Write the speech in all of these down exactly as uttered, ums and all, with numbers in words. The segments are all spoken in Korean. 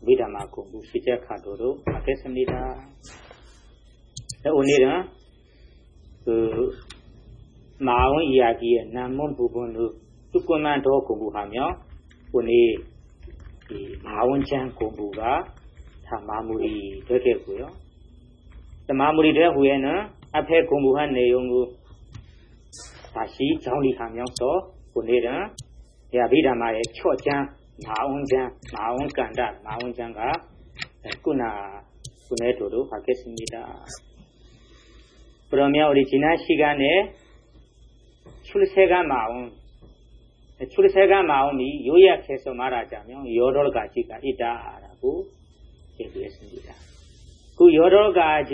위담아 공부 시작하도록 하겠습니다. 오늘은 그 마음 이야기의 남문 부분을 조금만 더 공부하며 오늘 이 마음장 공부가 다 마무리 되겠고요. 마무리된 후에는 앞에 공부한 내용을 다시 정리하면서 오늘은 야비담아의 초장 마음장, 마음간다, 마음장과 꾸나 꾸내도록 하겠습니다. 그러면 우리 지난 시간에 출세가 마음, 출세가 마음이 요약해서 말하자면 여러 가지가 있다라고 얘기했습니다. 그 여러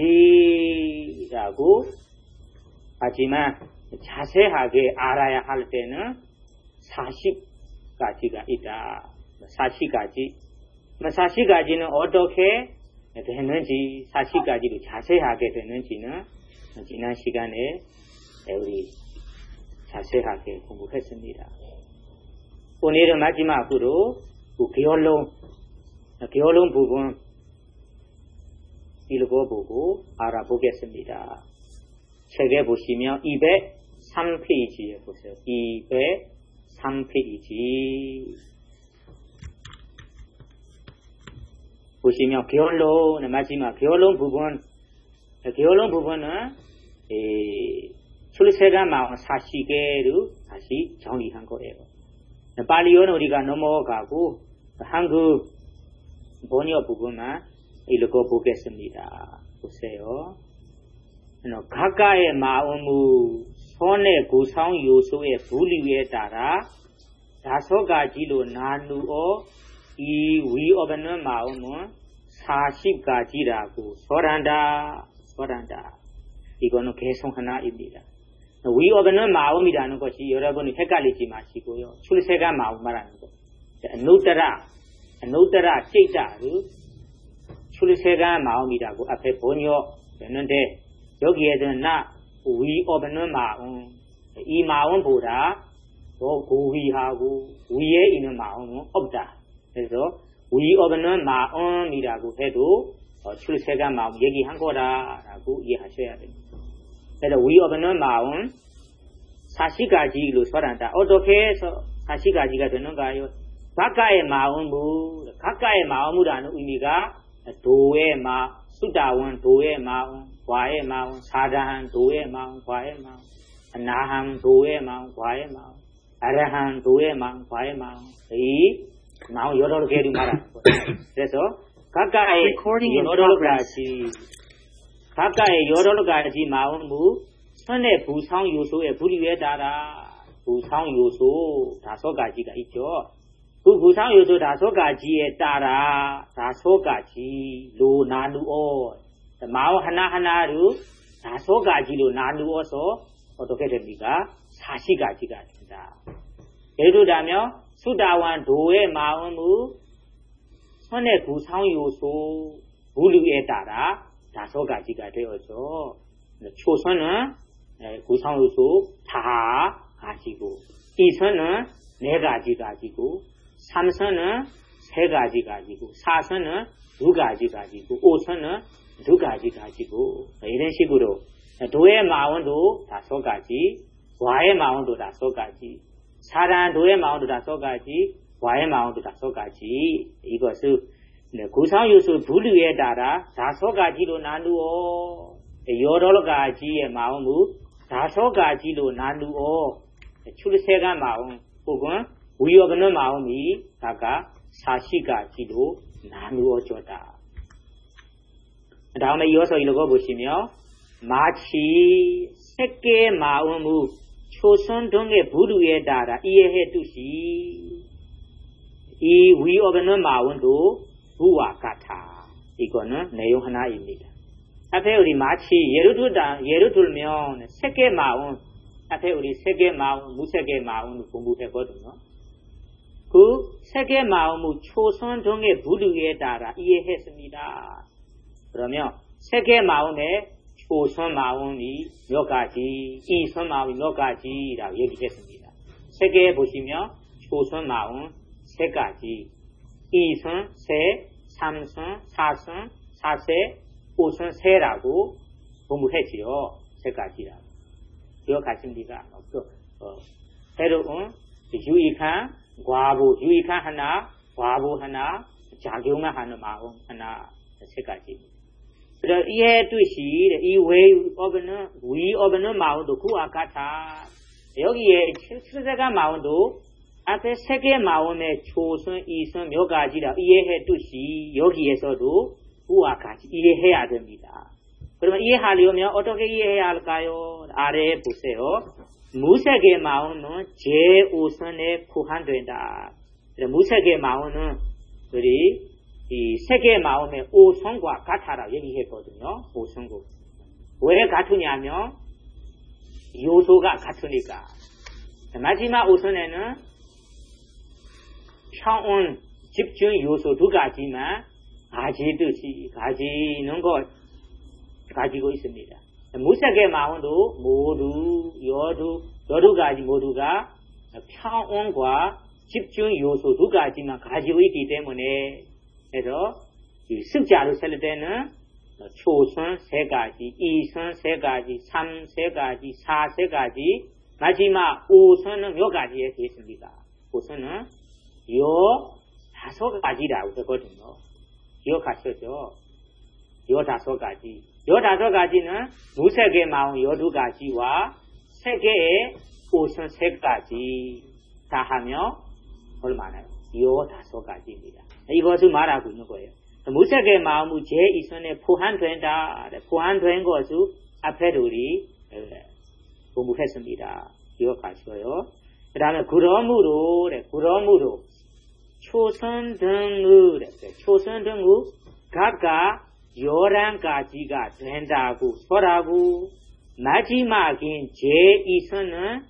가지라고 하지만 자세하게 알아야 할 때는 사십 가지가 있다. 사십 가지. 사십 가지는 어떻게 되는지, 사십 가지로 자세하게 되는지는 지난 시간에 우리 자세하게 공부했습니다. 오늘은 마지막으로 그 결론, 결론 부분 읽어보고 알아보겠습니다. 책에 보시면 이백삼 페이지에 보세요. 이백삼 페이지 보시면 결론, 마지막 결론 부분, 결론 부분은 에, 출세가 마음 사십 개로 다시 정리한 거예요. 빨리는 우리가 넘어가고 한국 번역 부분만 읽어보겠습니다. 보세요. 각각의 마음의 손의 구성 요소의 분류에 따라 다섯 가지로 나누어 이 위 없는 마음은 사십 가지라고 설한다, 설한다. 이거는 개성 하나입니다. 위 없는 마음이라는 것이 여러분이 헷갈리지 마시고요. 출세가 마음 말하는 것. 누따라, 누따라 찌다를 출세가 마음이라고 앞에 번역했는데 여기에는 나 위 없는 마음, 이 마음보다 더 고위하고 위에 있는 마음은 없다. 그래서 위 없는 마음이라고 해도 출세가 마음 얘기한 거다라고 이해하셔야 됩니다. 그래서 위 없는 마음 사십 가지로 설한다. 어떻게 해서 사십 가지가 되는가요? 각각의 마음을, 각각의 마음이라는 의미가 도의 마음, 수다원 도의 마음, 과의 마음, 사다한 도의 마음, 과의 마음, 나함 도의 마음, 과의 마음, 아라한 도의 마음, 과의 마음, 이 마음 여러 개를 말하는 거예요. 그래서 각각의 여러 가지, 각각의 여러 가지 마음을 선의 부상 요소의 분류에 따라 부상 요소 다섯 가지가 있죠. 그 부상 요소 다섯 가지에 따라 다섯 가지로 나누어 마음 하나하나로 다섯 가지로 나누어서 어떻게 됩니까? 사십 가지가 된다. 예를 들면 수다원 도의 마음의 선의 구성 요소 분류에 따라 다섯 가지가 되어서 초선은 구성 요소 다 가지고 이선은 네 가지 가지고 삼선은 세 가지 가지고 사선은 두 가지 가지고 오선은 두 가지 가지고 이런 식으로 도의 마음도 다섯 가지, 과의 마음도 다섯 가지, 사랑 도의 마음도 다섯 가지, 과의 마음도 다섯 가지. 이것을 구성 요소 분류에 따라 다섯 가지로 나누어 여러 가지의 마음을 다섯 가지로 나누어 출세가 마음 혹은 위 없는 마음이 각각 사십 가지로 나누어졌다. 다음에 이어서 읽어보시면 마치 새끼의 마음의 초선 등의 부류에 따라 이해했듯이 이 위 없는 마음도 부와 같아. 이거는 내용 하나입니다. 앞에 우리 마치 예를 들다 예를 들면 새끼의 마음 앞에 우리 세계 마음, 무세계 마음을 공부했거든요. 그 세계 마음의 초선 등의 부류에 따라 이해했습니다. 그러면 세계 마음의 초선 마음이 몇 가지, 이선 마음이 몇 가지라고 얘기했습니다. 세계에 보시면 초선 마음 세 가지, 이선 세, 삼순, 사순, 사세, 오순, 세라고 공부했지요. 세 가지라고. 기억하십니까? 또, 어, 새로운 유익한 과보, 유익한 하나, 과보 하나, 작용하는 마음 하나, 세 가지입니다. 그래서 이해 뜻이 이 way of는 we of는 마음도 그와 같아. 여기에 실세가 마음도 앞에 세 개의 마음의 초선, 이선 몇 가지라 이해해 뜻이 여기에서도 그와 같이 이해해야 됩니다. 그러면 이해하려면 어떻게 이해해야 할까요? 아래에 보세요. 무색의 마음은 제오선에 구한된다. 무색의 마음은 우리 이 세계의 마음의 오선과 같아라고 얘기했거든요. 오선과. 왜 같으냐면 요소가 같으니까. 마지막 오선에는 평온, 집중 요소 두 가지만 가지듯이 가지는 것 가지고 있습니다. 무색의 마음도 모두 여두 여두 가지 모두가 평온과 집중 요소 두 가지만 가지고 있기 때문에 그래서 이 습자로 쓸 때는 초선 세 가지, 이선 세 가지, 삼 세 가지, 사 세 가지, 마지막 오선은 몇 가지에 되겠습니까? 오선은 요 다섯 가지라고 했거든요. 기억하셨죠? 요 다섯 가지. 요 다섯 가지는 무색의 마음 요 두 가지와 세계의 오선 세 가지 다 하면 얼마나요? 요 다섯 가지입니다. 이것을 말하고 있는 거예요. 무색의 마음이 제이선에 포함된다. 포함된 것을 앞에 우리 공부했습니다. 기억하시고요. 그 다음에 그러므로, 그러므로 초선 등의, 초선 등의 각각 열한 가지가 된다고 설하고 마지막인 제이선은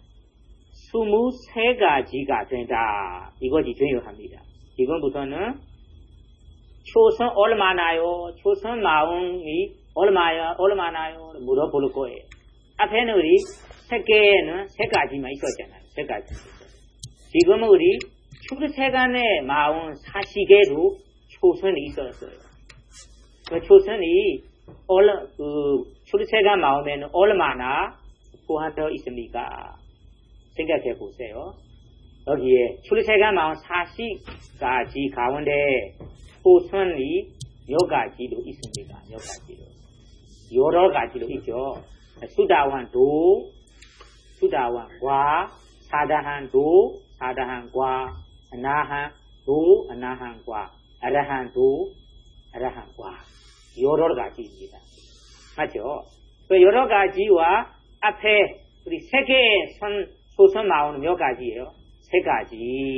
스물세 가지가 된다. 이것이 중요합니다. 지금부터는 초선 얼마나요? 초선 마음이 얼마야, 얼마나요? 물어볼 거예요. 앞에는 우리 세 개는 세 가지만 있었잖아요. 세 가지. 지금은 우리 출세간의 마음 사시계로 초선이 있었어요. 그 초선이 얼, 그 출세간 마음에는 얼마나 포함되어 있습니까? 생각해 보세요. 여기에 출세간 마음 사십 가지 가운데 초선이 몇 가지로 있습니다. 몇 가지로. 여러 가지로 있죠. 수다wan 도, 수다wan 과, 사다한 도, 사다한 과, 아나한 도, 아나한 과, 아라한 도, 아라한 과. 여러 가지입니다. 맞죠? 그 여러 가지와 앞에 우리 세 개의 선, 소선 나오는 몇 가지예요? 세 가지.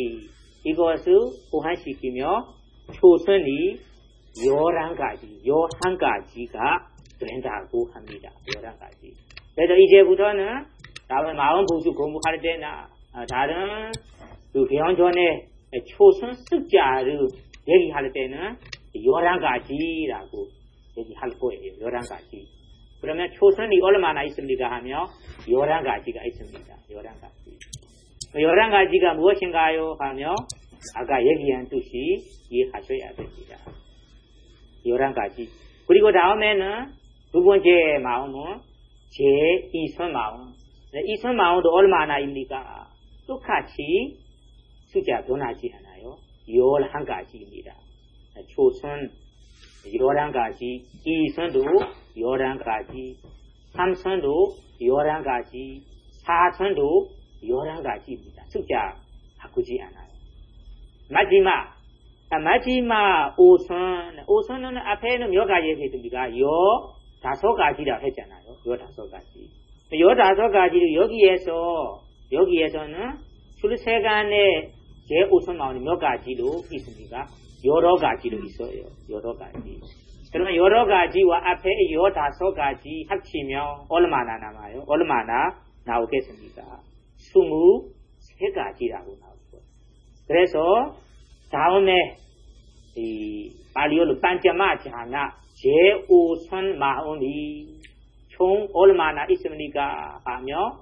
이것을 보완시키며 초선이 열한 가지, 열한 가지가 된다고 합니다. 열한 가지. 그래서 이제부터는 다음에 마음 부수 공부할 때나 다른 그 개헌 전에 초선 숫자를 얘기할 때는 열한 가지라고 얘기할 거예요. 열한 가지. 그러면 초선이 얼마나 있습니까 하며 열한 가지가 있습니다. 열한 가지. 열한 가지가 무엇인가요 하며 아까 얘기한 뜻이 이해하셔야 됩니다. 열한 가지. 그리고 다음에는 두 번째 마음은 제이선 마음. 이선 마음도 얼마나입니까? 똑같이 숫자 변하지 않아요. 열한 가지입니다. 초선 열한 가지, 이선도 열한 가지, 삼선도 열한 가지, 사선도 열한 가지입니다. 숫자 바꾸지 않아요. 마지막, 마지막 오선, 오선은 앞에는 몇 가지 했습니까? 요 다섯 가지라고 했잖아요. 요 다섯 가지. 요 다섯 가지를 여기에서, 여기에서는 출세간의 제 오선 마음이 몇 가지로 있습니까? 여러 가지로 있어요. 여러 가지. 그러면 여러 가지와 앞에 요 다섯 가지 합치면 얼마나 남아요? 얼마나 나오겠습니까? 스물세 가지라고 나오고. 그래서 다음에 이 발리어로 반자마자나 제오선 마음이 총 얼마나 있습니까? 하며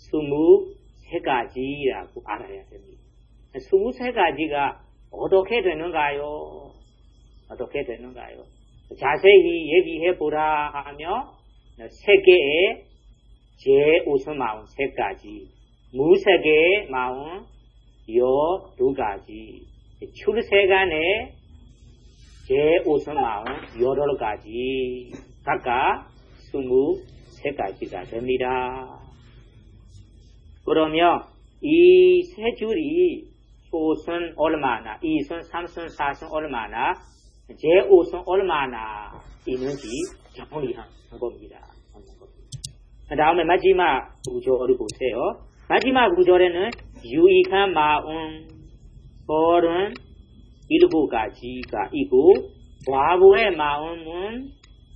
스물세 가지라고 알아야 됩니다. 스물세 가지가 어떻게 되는가요? 어떻게 되는가요? 자세히 얘기해보라 하며 세 개의 제우선 마음 세 가지, 무색의 마음 요 두 가지, 출세간의 제우선 마음 여러 가지, 각각 스무 세 가지가 됩니다. 그러면 이 세 줄이 초선 얼마나, 이선, 삼선, 사선 얼마나, 제오선 얼마나 있는지 정리한 겁니다. 그 다음에 마지막 구절을 보세요. 마지막 구절에는 유익한 마음 서른 일곱 가지가 있고 과부의 마음은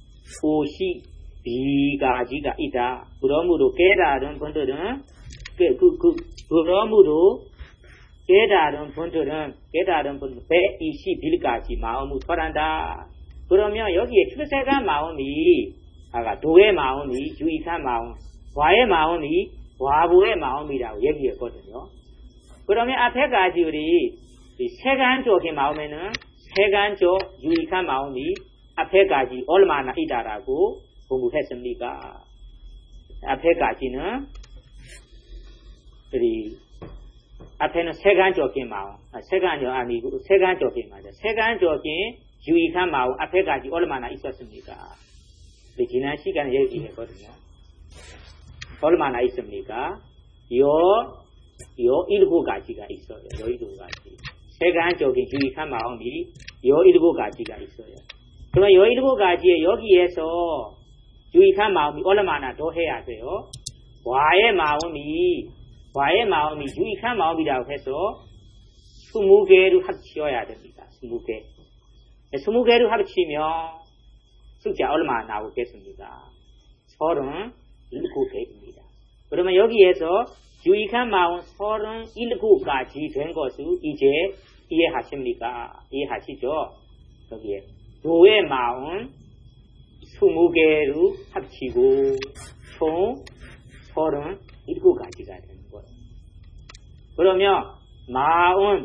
오십이 가지가 있다. 그러므로 깨달은 분들은 그, 그, 그, 그러므로 깨달은 분들은 깨달은 분들은 백이십일 가지 마음을 설한다. 그러면 여기에 출세간 마음이 아까 도의 마음이 유익한 마음, 과의 마음이 과부의 마음이라고 얘기했거든요. 그러면 앞에 가지 우리 세간적인 마음에는 세간적 유익한 마음이 앞에 가지 얼마나 있다라고 공부했습니까? 앞에 가지는 우리 앞에는 세간적인 마음, 아, 세간이 아니고 세간적인 맞아. 세간적인 유익한 마음 앞에 가지 얼마나 있었습니까? 우리 지난 시간에 얘기했거든요. 얼마나 있습니까? 요, 요 일곱 가지가 있어요. 요 일곱 가지. 세간적인 유익한 마음이 요 일곱 가지가 있어요. 그러면 요 일곱 가지에 여기에서 유익한 마음이 얼마나 더 해야 돼요? 과의 마음이, 과의 마음이 유익한 마음이라고 해서 스무 개를 합치어야 됩니다. 스무 개. 스무 개를 합치면 숫자 얼마나 나오겠습니까? 서른 일곱 개입니다. 그러면 여기에서 유익한 마음 서른 일곱 가지 된 것을 이제 이해하십니까? 이해하시죠? 여기에 도의 마음 스무 개를 합치고 총 서른 일곱 가지가 되는 거예요. 그러면 마음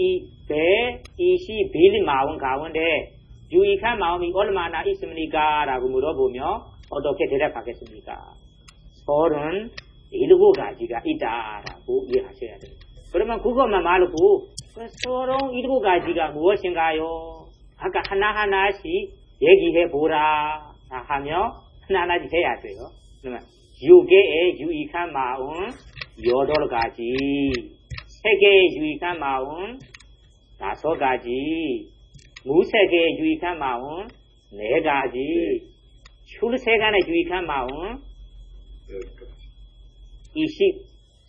백이십일 마음 가운데 유익한 마음이 얼마나 있습니까? 라고 물어보면 어떻게 대답하겠습니까? 서른 일곱 가지가 있다라고 이해하셔야 돼요. 그러면 그것만 말고 서른 일곱 가지가 무엇인가요? 아까 하나하나씩 얘기해보라 하며 하나하나씩 해야 돼요. 그러면 육개의 유익한 마음 여덟 가지, 세 개의 유익한 마음 다섯 가지, 무색의 유익한 마음 네 가지, 출세간의 유익한 마음 이십,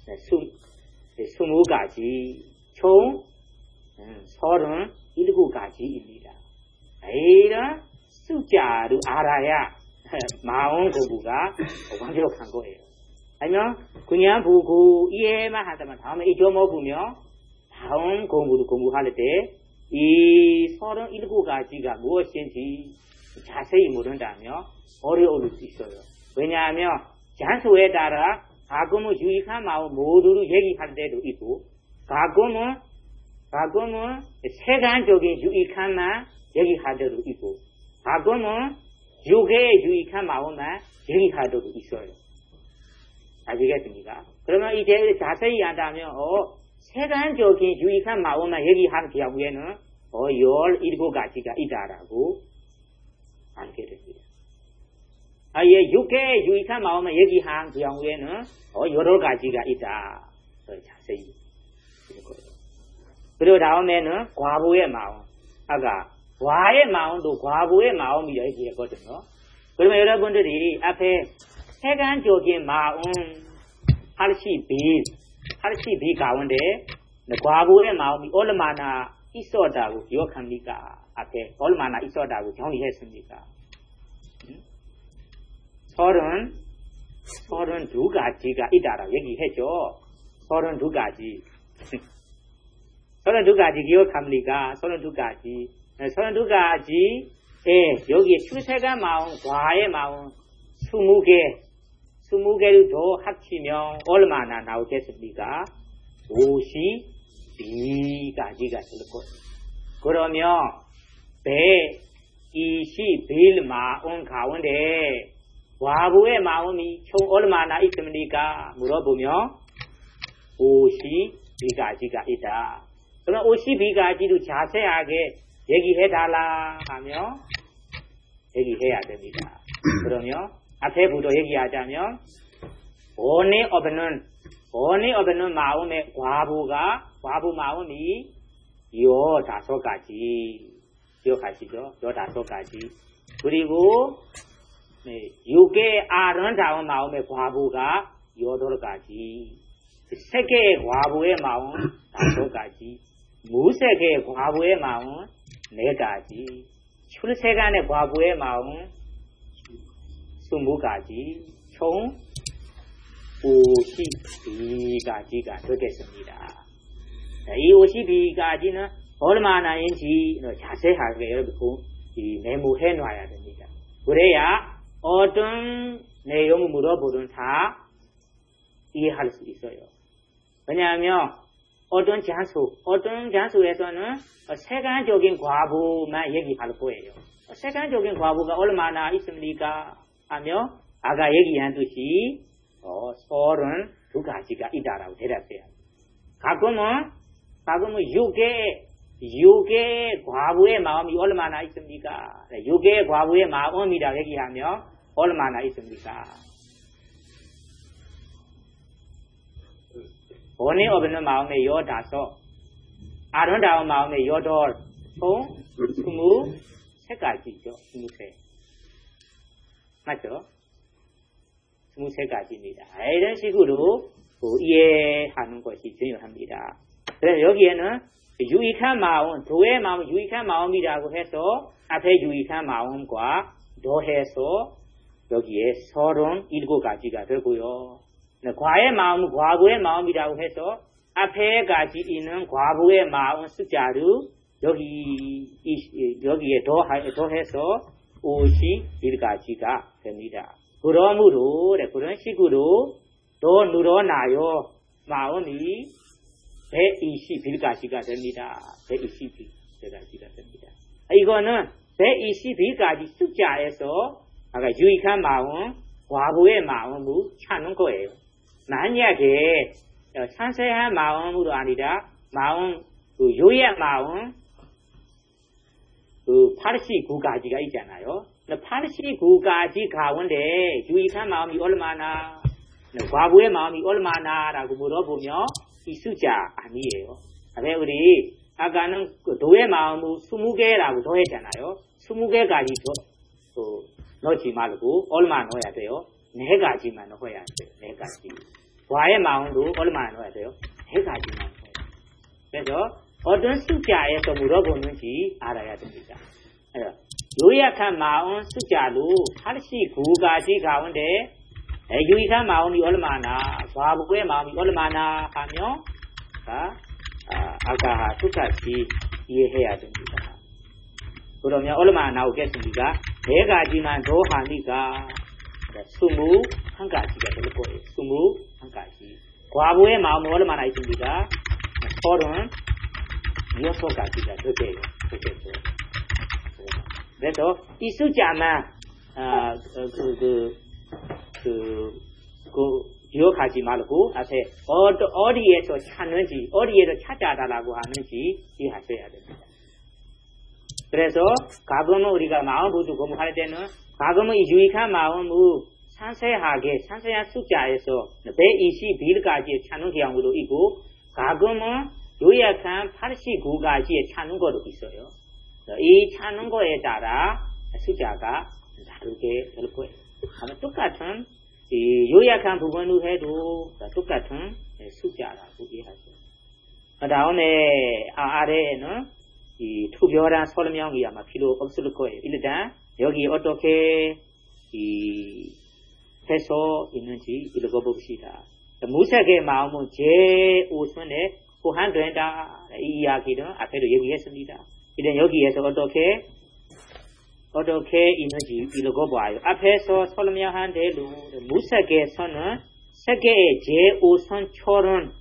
스무 가지, 총 서른 일곱 가지입니다. 이런 숫자를 알아야 마음 공부가 완벽한 거예요. 아니면 그냥 보고 이해만 하다만 다음에 잊어먹으면 다음 공부를 공부할 때 이 서른 일곱 가지가 무엇인지 자세히 모른다면 어려울 수 있어요. 왜냐하면 장소에 따라 가끔은 유익한 마음 모두를 얘기할 때도 있고 가끔은 가끔은 세간적인 유익한만 얘기할 때도 있고 가끔은 육의 유익한 마음만 얘기할 때도 있어요. 아시겠습니까? 그러면 이제 자세히 한다면 어, 세간적인 유익한 마음만 얘기하는 경우에는 어, 열일곱 가지가 있다라고 알게 됩니다. 아, 예, 육개의 유익한 마음만 얘기한 경우에는 어, 여러 가지가 있다. 어, 자세히 거예요. 그리고 다음에는 과부의 마음. 아까 과의 마음도 과부의 마음이라 얘기했거든요. 그러면 여러분들이 앞에 세간적인 마음 팔십이, 팔십이 가운데 과부의 마음이 얼마나 있었다고 기억합니까? 앞에 얼마나 있었다고 정리했습니까? 서른, 서른 두 가지가 있다라고 얘기했죠. 서른 두 가지. 서른 두 가지 기억합니까? 서른 두 가지. 서른 두 가지에 여기에 출세간 마음, 과의 마음, 스무 개, 스무 개를 더 합치면 얼마나 나오겠습니까? 오십이 가지가 될 거예요. 그러면 배 이시 빌 마온 가운데 과부의 마음이 총 얼마나 있습니까? 물어보며 오십 가지가 있다. 그럼 오십 가지도 자세하게 얘기해달라 하며 얘기해야 됩니다. 그러면 앞에부터 얘기하자면 원에 없는 원에 없는 마음의 과부가 과부 마음이 요 다섯 가지 기억하시죠? 요 다섯 가지 그리고 네, 육의 아름다운 마음의 과부가 여덟 가지 세 개의 과부의 마음 다섯 가지 무색의 과부의 마음 네 가지 출세간의 과부의 마음 스무 가지 총 오십이 가지가 되겠습니다. 이 오십이 가지는 얼마나인지 자세하게 여러분 메모해 놔야 됩니다. 그래야 어떤 내용을 물어보든 다 이해할 수 있어요. 왜냐하면 어떤 장소, 어떤 장소에서는 세간적인 과부만 얘기할 거예요. 세간적인 과부가 얼마나 있습니까? 하며 아까 얘기한 듯이 어, 서른두 가지가 있다라고 대답해요. 가끔은 가끔은 육의 육의 과부의 마음이 얼마나 있습니까? 육의 과부의 마음이라고 얘기하면 얼마나 있습니까? 원에 없는 마음의 여다섯, 아름다운 마음의 여덟, 총 스무 세 가지죠. 스무 세. 맞죠? 스무 세 가지입니다. 이런 식으로 이해하는 것이 중요합니다. 그래서 여기에는 유익한 마음, 도의 마음, 유익한 마음이라고 해서 앞에 유익한 마음과 더해서 여기에 서른일곱 가지가 되고요. 과의 마음, 과부의 마음이라고 해서 앞에 가지 있는 과부의 마음 숫자를 여기, 여기에 더해서 오십일 가지가 됩니다. 그러므로, 그런 식으로 더 늘어나요. 마음이 백이십일 가지가 됩니다. 백이십일 가지가 됩니다. 이거는 백이십일 가지 숫자에서 아까 유익한 마음, 과부의 마음을 찾는 거예요. 만약에 상세한 마음으로 아니라 마음, 그 요약 마음, 그 팔십구 가지가 있잖아요. 팔십구 가지 가운데 유익한 마음이 얼마나, 과부의 마음이 얼마나라고 물어보면 이 숫자 아니에요. 그래서 우리 아까는 그 도의 마음을 스무 개라고 더했잖아요. 스무 개까지 더, 어, 넣지 말고 얼마 넣어야 돼요? 네 가지만 넣어야 돼요. 네 가지. 과의 마음도 얼마 넣어야 돼요? 네 가지만 넣어야 돼요. 그래서 어떤 숫자에서 물어보는지 알아야 됩니다. 요약한 마음 숫자로 팔십구 가지 가운데 유익한 마음이 얼마나, 과부의 마음이 얼마나 하며 아, 아까 똑같이 이해해야 됩니다. 그러면 얼마나 나오겠습니까? 네 가지만 더 하니까 스무 한 가지가 될 거예요. 스무 한 가지. 과부의 마음은 얼마나 있습니까? 서른 여섯 가지가 되겠죠. 되겠죠. 그래서 이 숫자만 아, 그, 그, 그, 그, 기억하지 말고 앞에 어디, 어디에서 찾는지, 어디에서 찾아달라고 하는지 이해하셔야 됩니다. 그래서 가끔은 우리가 마음부터 공부할 때는 가끔은 이 유익한 마음을 상세하게, 상세한 숫자에서 백이십일 가지에 찾는 경우도 있고 가끔은 요약한 팔십구 가지에 찾는 것도 있어요. 이 찾는 거에 따라 숫자가 다르게 될 거예요. 아마 똑같은 이 요약한 부분을 해도 똑같은 숫자라고 이해하죠. 그 다음에 아래에는 이 특별한 설명이 아마 필요 없을 거예요. 일단 여기 어떻게 이 해서 있는지 읽어봅시다. 무색의 마음은 제우선에 포함된다. 이 이야기는 앞에도 얘기했습니다. 일단 여기에서 어떻게 어떻게 있는지 읽어봐요. 앞에서 설명한 대로 무색에서는 세계의 제우선처럼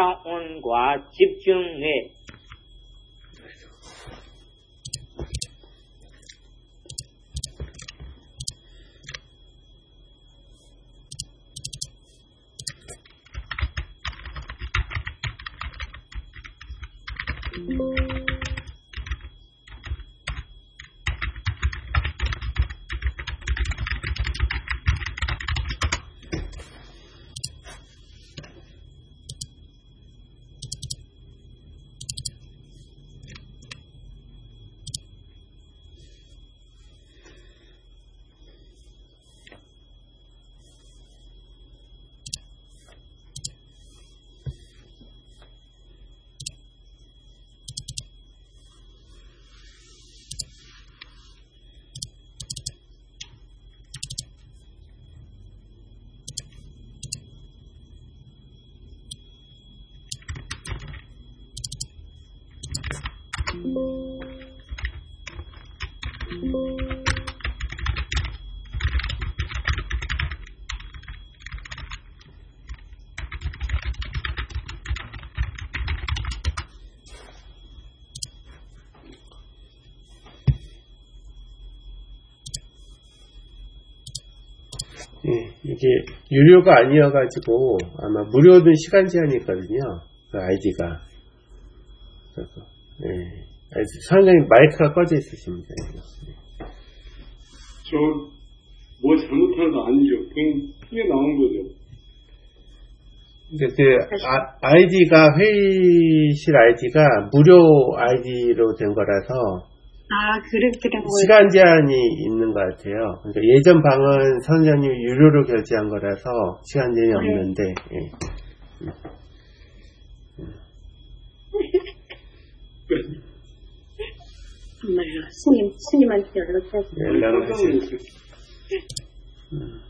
평온과 집중에 예, 이게 유료가 아니어가지고 아마 무료는 시간 제한이 있거든요. 그 아이디가. 그래서 예, 선생님 마이크가 꺼져 있으십니다. 저 뭐 잘못한 거 아니죠? 그냥 튀어 나온 거죠. 근데 그 아, 아이디가 회의실 아이디가 무료 아이디로 된 거라서. 아, 그렇게 된 거예요? 시간 제한이 있는 것 같아요. 그러니까 예전 방은 선생님이 유료로 결제한 거라서 시간 제한이 없는데, 예. 정말요. 스님, 스님한테 연락해서. 연락을 하시죠. 음.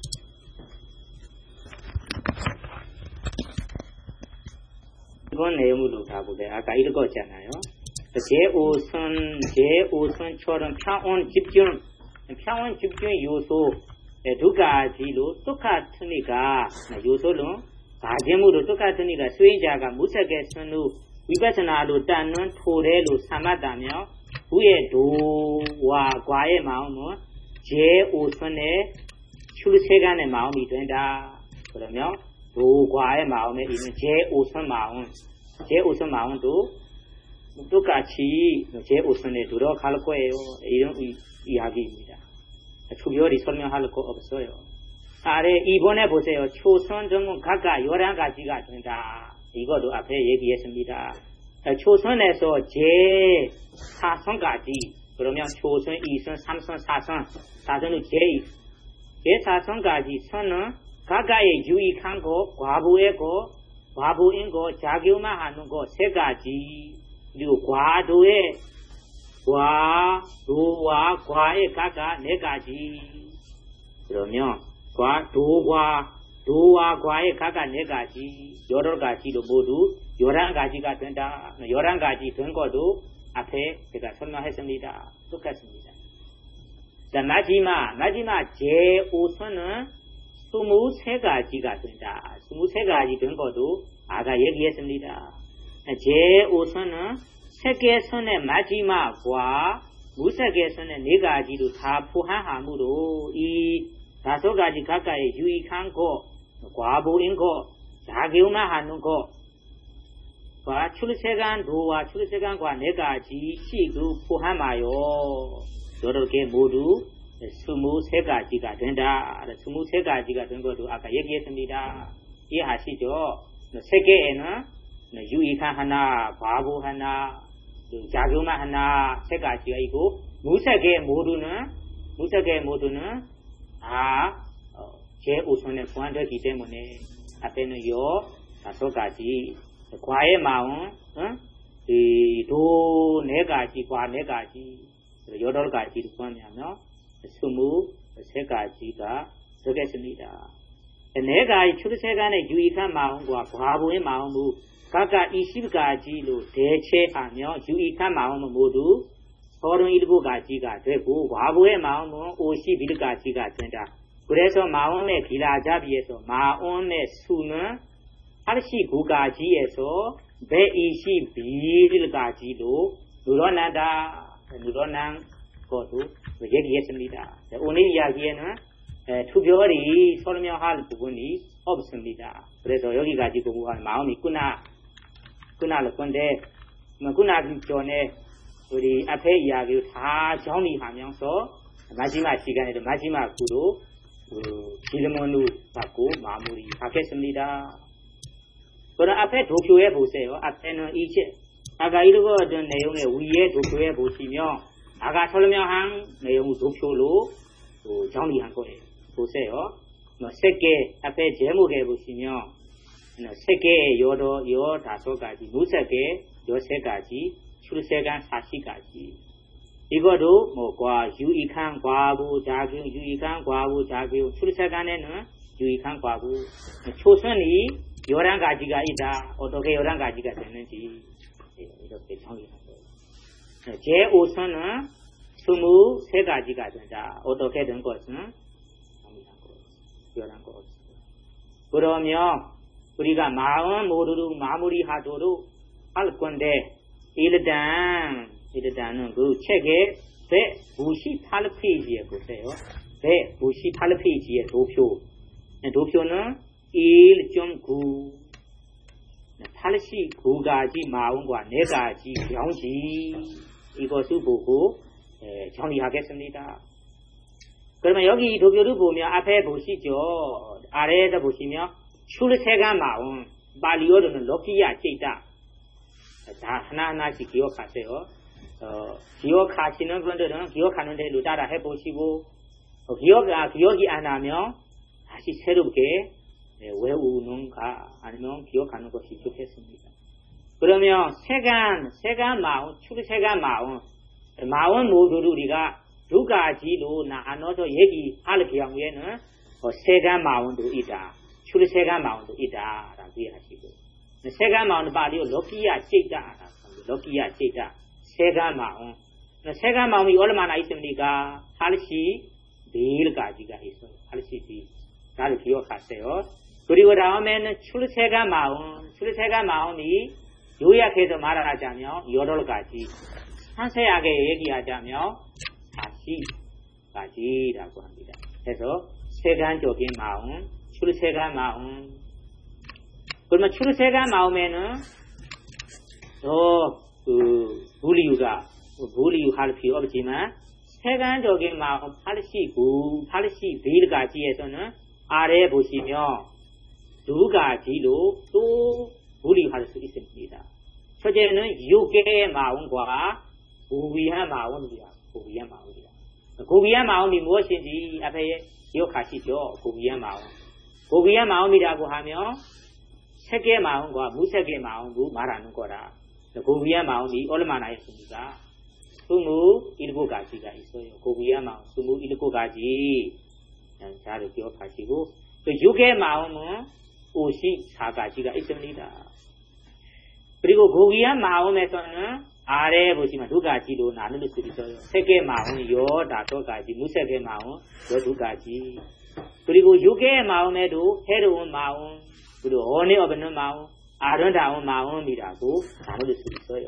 이번 내용으로 가보게. 아까 읽었잖아요. 제오선, 제오선처럼 평온 집중, 평온 집중 요소 두 가지로 똑같으니까, 요소는 가제무로 똑같으니까 수행자가 무색의 선후 위파스나로 따는 토래로 삼았다며, 후에 도와 과의 마음은 제오선의 출세간의 마음이 된다. 그러면 도과의 마음에 있는 제오선 마음, 제오선 마음도 똑같이 제오선에 들어갈 거예요. 이런 이야기입니다. 특별히 설명할 거 없어요. 아래 이번에 보세요. 초선 정은 각각 열한 가지가 된다. 이것도 앞에 얘기했습니다. 초선에서 제사선까지, 그러면 초선, 이선, 삼선, 사선, 사선은 제, 제사선까지 선은 각각의 유익한 거, 과부의 거, 과부인 거, 자기만 하는 거 세 가지. 그리고 과도의 과, 도와 과의 각각 네 가지. 그러면 과, 도과, 도와 과의 각각 네 가지, 여러 가지로 모두 열한 가지가 된다. 열한 가지 된 것도 앞에 제가 설명했습니다. 똑같습니다. 자, 마지막, 마지막 제오선은 스물세 가지가 된다. 스물세 가지 된 것도 아까 얘기했습니다. 제오선은 세계선의 마지막과 무세계선의 네 가지로 다 포함함으로 이 다섯 가지 가까이 유익한 것, 과보인 것, 자기만 하는 것과 출세간 도와 출세간과 네 가지씩도 포함하여 이렇게 모두 스물세 가지가 된다. 스물세 가지가 된 것도 아까 얘기했습니다. 이해하시죠? 세계에는 유익한 하나, 과보 하나, 자기만 하나 세 가지가 있고 무세계 모두는 무세계 모두는 다 어, 제오선에 포함되기 때문에 앞에는 요 다섯 가지 과의 마음, 어? 도 네 가지, 과 네 가지, 여덟 가지를 포함하면 스물세 가지가 되겠습니다. 네 가지 출세간의 유익한 마음과 과보의 마음을 각각 이십 가지로 대체하며 유익한 마음은 모두 서른일곱 가지가 되고 과보의 마음은 오십일 가지가 된다. 그래서 마음의 길라잡이에서 마음의 수는 팔십구 가지에서 백이십일 가지로 늘어난다. 늘어난 것도 얘기했습니다. 오늘 이야기에는 특별히 설명할 부분이 없습니다. 그래서 여기까지 공부한 마음이 끝나, 끝날 건데, 끝나기 전에 우리 앞에 이야기를 다 정리하면서 마지막 시간에도 마지막으로 그 질문을 받고 마무리하겠습니다. 그럼 앞에 도표에 보세요. 앞에는 이제 아까 읽었던 내용의 위에 도표에 보시면 아까 설명한 내용 도표로 정리한 거예요. 보세요. 뭐 세계 앞에 제목에 보시면 세계 여러 여 다섯 가지, 무세계 여세 가지, 출세간 사십 가지. 이거도 뭐 과 유익한 과부 작용, 유익한 과부 작용, 출세간에는 유익한 과부, 초선이 열한 가지가 있다. 어떻게 열한 가지가 되는지 이렇게 정의한 거예요. 제오선은 스무 세 가지가 된다. 어떻게 된 것은 아니란 것, 특별한 것 없어요. 그러면 우리가 마음 모두로 마무리하도록 할 건데 일단 일단은 그 책의 백구십팔 페이지에 보세요. 백구십팔 페이지의 도표. 도표는 일 점 구 팔십구 가지 마음과 네 가지 병지 이것을 보고 에, 정리하겠습니다. 그러면 여기 이 도표를 보면 앞에 보시죠. 아래에서 보시면 출세가 마음 발리어로는 럭키야 찌다. 다 하나하나씩 기억하세요. 어, 기억하시는 분들은 기억하는 대로 따라 해보시고 어, 기억, 아, 기억이 안 나면 다시 새롭게 네, 외우는가 아니면 기억하는 것이 좋겠습니다. 그러면 세간, 세간 마음, 출세간 마음 마음 모두를 우리가 두 가지로 나눠서 얘기할 경우에는 어, 세간 마음도 있다. 출세간 마음도 있다. 라고 이해하시고 세간 마음은 바로 럭키야 찌다. 럭키야 찌다. 세간 마음. 세간 마음이 얼마나 있습니까? 팔십사 가지가 있어요. 팔십이. 다들 기억하세요. 그리고 다음에는 출세간 마음. 출세간 마음이 요약해서 말하자면 여덟 가지. 상세하게 얘기하자면 사십 가지라고 합니다. 그래서 세간적인 마음, 출세간 마음. 그러면 출세간 마음에는 더 그 무리유가 무리유할 필요 없지만 세간적인 마음 팔십구, 팔십일 가지에서는 아래 보시면 두 가지로 또 무리유할 수 있습니다. 첫째는 육개의 마음과 고귀한 마음이야. 고귀한 마음이야. 고귀한 마음이 무엇인지 앞에 기억하시죠? 고귀한 마음. 고귀한 마음이라고 하면 세계의 마음과 무세계의 마음을 말하는 거라. 고귀한 마음이 얼마나 있습니까? 스물일곱 가지가 있어요. 고귀한 마음 스물일곱 가지. 잘 기억하시고 그 육의 마음은 오십사 가지가 있습니다. 그리고 고귀한 마음에서는 아래에 보시면 두 가지로 나눌 수 있어요. 세계의 마음은 열다섯 가지, 무세계의 마음은 열두 가지. 그리고 육의 마음에도 해로운 마음, 그리고 언해 없는 마음, 아름다운 마음이라고 나눌 수 있어요.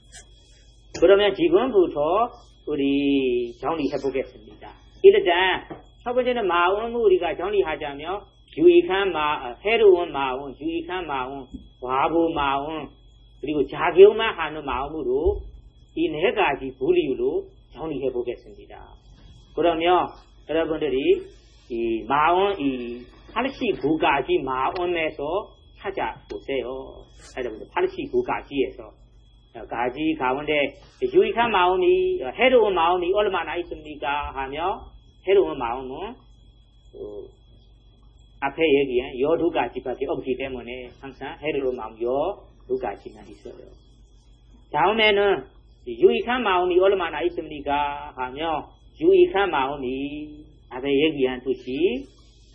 그러면 지금부터 우리 정리해 보겠습니다. 일단 첫 번째는 마음을 우리가 정리하자면 유익한 마음, 해로운 마음, 유익한 마음, 과부 마음, 그리고 자격만 하는 마음으로 이 네 가지 부류로 정리해 보겠습니다. 그러면 여러분들이 이 마음, 이 팔십구 가지 마음에서 찾아보세요. 찾아보세요. 팔십구 가지에서. 가지 가운데 유익한 마음이, 해로운 마음이 얼마나 있습니까? 하며 해로운 마음은 어, 앞에 얘기한 열두 가지밖에 없기 때문에 항상 해로운 마음 열두 가지만 있어요. 다음에는 유익한 마음이 얼마나 있습니까? 하며 유익한 마음이 앞에 얘기한 듯이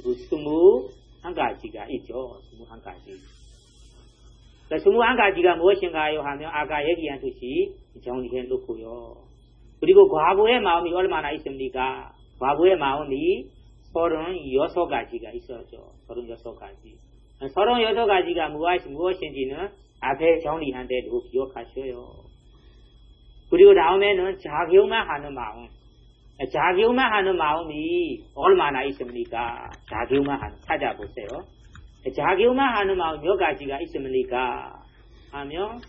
스물한 가지가 있죠. 스물한 가지. 스물한 가지가 무엇인가요? 하며 아까 얘기한 듯이 정리해 놓고요. 그리고 과부의 마음이 얼마나 있습니까? 과부의 마음이 서른여섯 가지가 있었죠. 서른여섯 가지. 서른여섯 가지가 무엇인지는 앞에 정리한 대로 기억하셔요. 그리고 다음에는 자격만 하는 마음. 자격만 하는 마음이 얼마나 있습니까? 자격만 하는, 찾아보세요. 자격만 하는 마음 몇 가지가 있습니까? 하면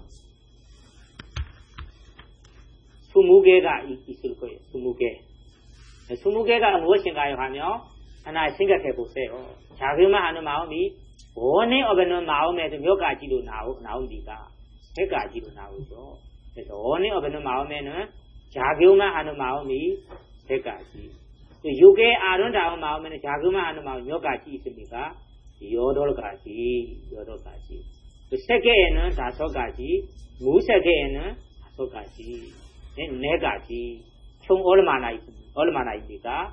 스무 개가 있을 거예요. 스무 개. 스무 개가 무엇인가요? 하며 하나 생각해 보세요. 자격만 하는 마음이 원해 없는 마음에서 몇 가지로 나오, 나옵니까? 세 가지로 나오죠. 그래서 원해 없는 마음에는 자격만 하는 마음이 세 가지. 육의 아름다운 마음에는 자격만 하는 마음이 몇 가지 있습니까? 여덟 가지, 여덟 가지. 세계에는 다섯 가지, 무세계에는 다섯 가지, 네, 네 가지. 총 얼마나 있습니까? 얼마나입니까?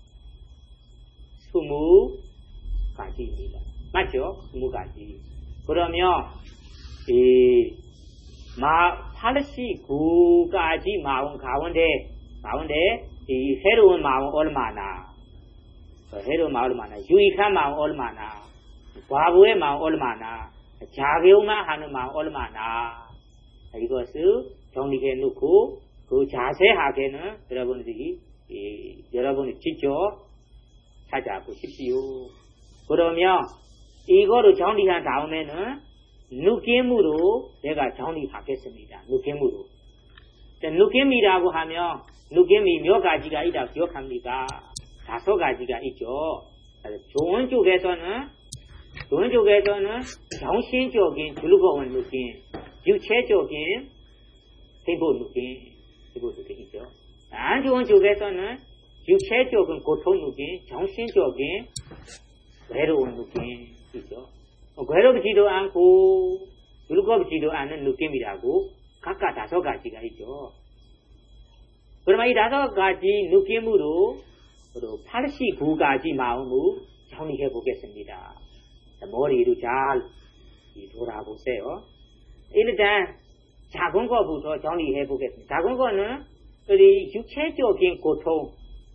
스무 가지입니다. 맞죠? 스무 가지. 그러면 이 마 팔십구 가지 마음 가운데 마음인데 이 새로운 마음 얼마나 새로운 마음 얼마나 유익한 마음 얼마나 과거의 마음 얼마나 자교만 하는 마음 얼마나 이것을 정리해 놓고 그 자세하게는 여러분들이 이, 여러분이 직접 찾아보십시오. 그러면 이거를 정리한 다음에는 느낌으로 내가 정리하겠습니다. 느낌으로. 느낌이라고 하면 느낌이 몇 가지가 있다고 기억합니까? 다섯 가지가 있죠. 좋은 쪽에서는 좋은 쪽에서는 정신적인 즐거운 느낌, 육체적인 행복 느낌, 행복 느낌이죠. 안 좋은 쪽에서는 육체적인 고통 느낌, 정신적인 외로운 느낌이죠. 괴롭지도 않고 즐겁지도 않은 느낌이라고 각각 다섯 가지가 있죠. 그러면 이 다섯 가지 느낌으로 팔십구 가지 마음을 정리해 보겠습니다. 머리로 잘 돌아보세요. 일단 작은 거부터 정리해 보겠습니다. 작은 거는 우리 육체적인 고통,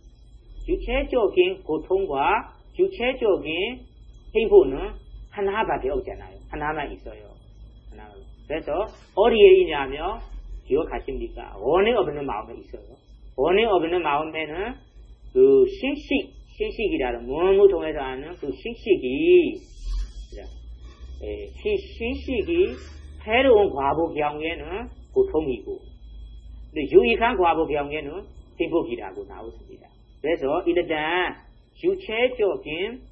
육체적인 고통과 육체적인 행복은 하나밖에 없잖아요. 하나만 있어요. 하나만. 그래서 어디에 있냐면 기억하십니까? 원에 없는 마음에 있어요. 원에 없는 마음에는 그 신식, 신식이라는 무엇을 통해서 하는 그 신식이, 예, 신식이 새로운 과보 경우에는 고통이고, 유익한 과보 경우에는 행복이라고 나오습니다. 그래서 일단 유체적인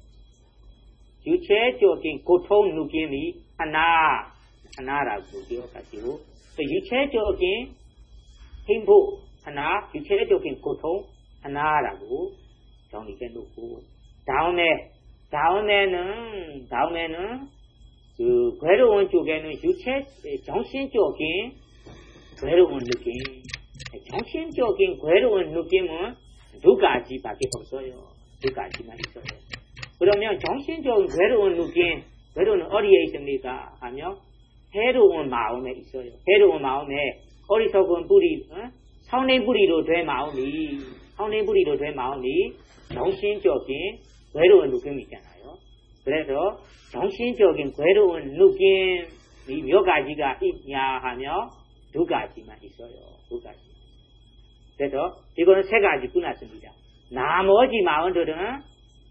유체적인 고통 느낌이 하나, 하나라고 기억하시고, 유체적인 행복 하나, 유체적인 고통 하나라고 정리해 놓고, 다음에, 다음에는, 다음에는, 그, 괴로운 쪽에는 유체, 정신적인 괴로운 느낌, 정신적인 괴로운 느낌은 두 가지밖에 없어요. 두 가지만 있어요. 그러면 정신적인 괴로운 느낌, 괴로운 어디에 있습니까? 하면 해로운 마음에 있어요. 해로운 마음에 어리석은 뿌리, 어? 성내 뿌리로 된 마음이, 성내 뿌리로 된 마음이 정신적인 괴로운 느낌이잖아요. 그래서 정신적인 괴로운 느낌이 몇 가지가 있냐 하면 두 가지만 있어요. 두 가지. 그래서 이거는 세 가지 끝났습니다. 나머지 마음들은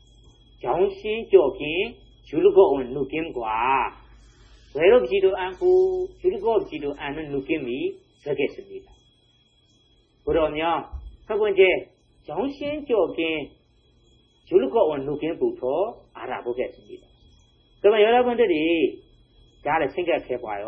정신적인 즐거운 느낌과 외롭지도 않고 즐겁지도 않은 느낌이 되겠습니다. 그러면 첫 번째 정신적인 즐거운 느낌부터 알아보겠습니다. 그러면 여러분들이 잘 생각해봐요.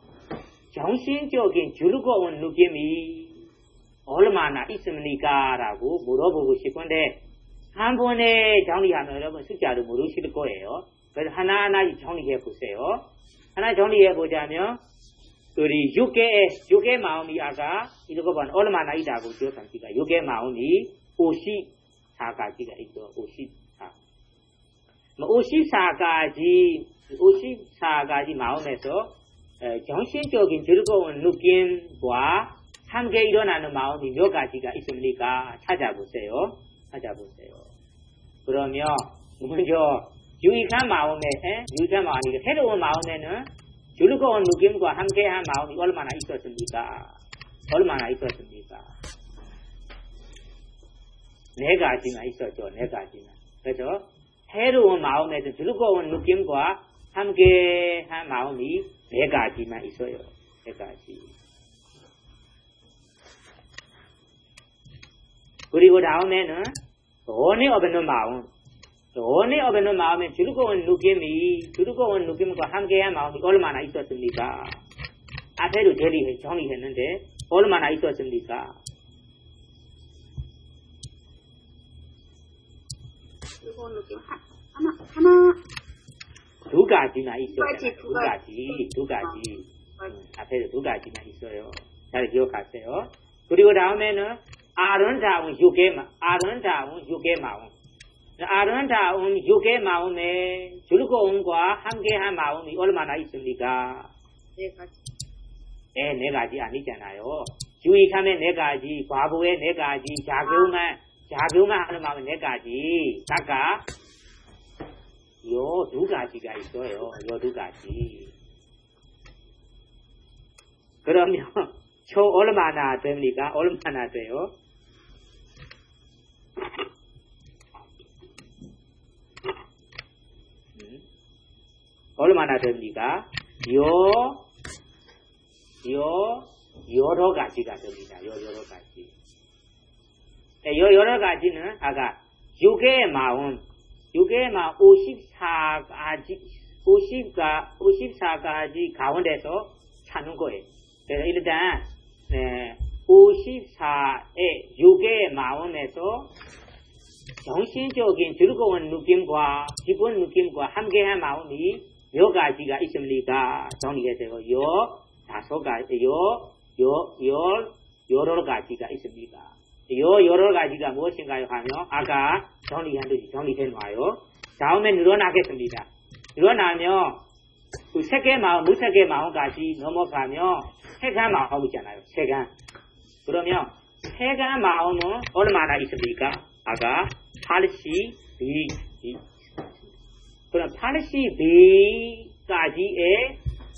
정신적인 즐거운 느낌이 얼마나 있습니까? 라고 물어보고 싶은데 한 번에 정리하면 여러분 숫자를 모르실 거예요. 그래서 하나하나 정리해 보세요. 하나 정리해 보자면 우리 육개의 육개의 마음이 아까 읽어본 얼마나 있다고 기억합니까? 육개의 마음이 오십사 가지가 있죠. 오십사. 뭐 오십사 가지 오십사 가지 마음에서 정신적인 즐거운 느낌과 함께 일어나는 마음이 몇 가지가 있습니까? 찾아보세요. 찾아보세요. 그러면 먼저 유익한 마음에, 에? 유익한 마음이 새로운 마음에는 즐거운 느낌과 함께한 마음이 얼마나 있었습니까? 얼마나 있었습니까? 네 가지나 있었죠. 네 가지나. 그래서 새로운 마음에서 즐거운 느낌과 함께한 마음이 네 가지만 있어요. 네 가지. 그리고 다음에는 원에 없는 마음, 원에 없는 마음에 즐거운 느낌이, 즐거운 느낌과 함께한 마음이 얼마나 있었습니까? 앞에도 대리 정리했는데 얼마나 있었습니까? 즐거운 느낌 하나, 하나. 두 가지나 있어요. 두 가지, 두 가지, 두 가지. 음, 앞에도 두 가지나 있어요. 잘 기억하세요. 그리고 다음에는 아름다운 육의 마음, 아름다운 육의 마음. 아름다운 육의 마음에 즐거움과 함께한 마음이 얼마나 있습니까? 네 가지. 네, 네 가지 아니잖아요. 유익함의 네 가지, 과부의 네 가지, 자교만, 자교만 하는 마음의 네 가지. 각각 요 두 가지가 있어요. 요 두 가지. 그러면 초 얼마나 됩니까? 얼마나 돼요? 음? 얼마나 됩니까? 요, 요, 여러 가지가 됩니다. 요 여러 가지. 요 여러 가지는 아까 육의 마음, 육의 마음 오십사 가지, 오십가, 오십사 가지 가운데서 찾는 거예요. 그래서 일단 네, 오십사의 육의 마음에서 정신적인 즐거운 느낌과 기쁜 느낌과 함께한 마음이 몇 가지가 있습니까? 정리해서 요 다섯 가지, 요, 요, 요, 여러 가지가 있습니다. 요 여러 가지가 무엇인가요? 하면 아까 정리한 듯이 정리해 놔요. 다음에 늘어나겠습니다. 늘어나면 그 세계 마음, 무세계 마음까지 넘어가면 세간 마음이잖아요. 세간. 그러면 세간 마음은 얼마나 있습니까? 아까 팔십이. 그럼 팔십이까지의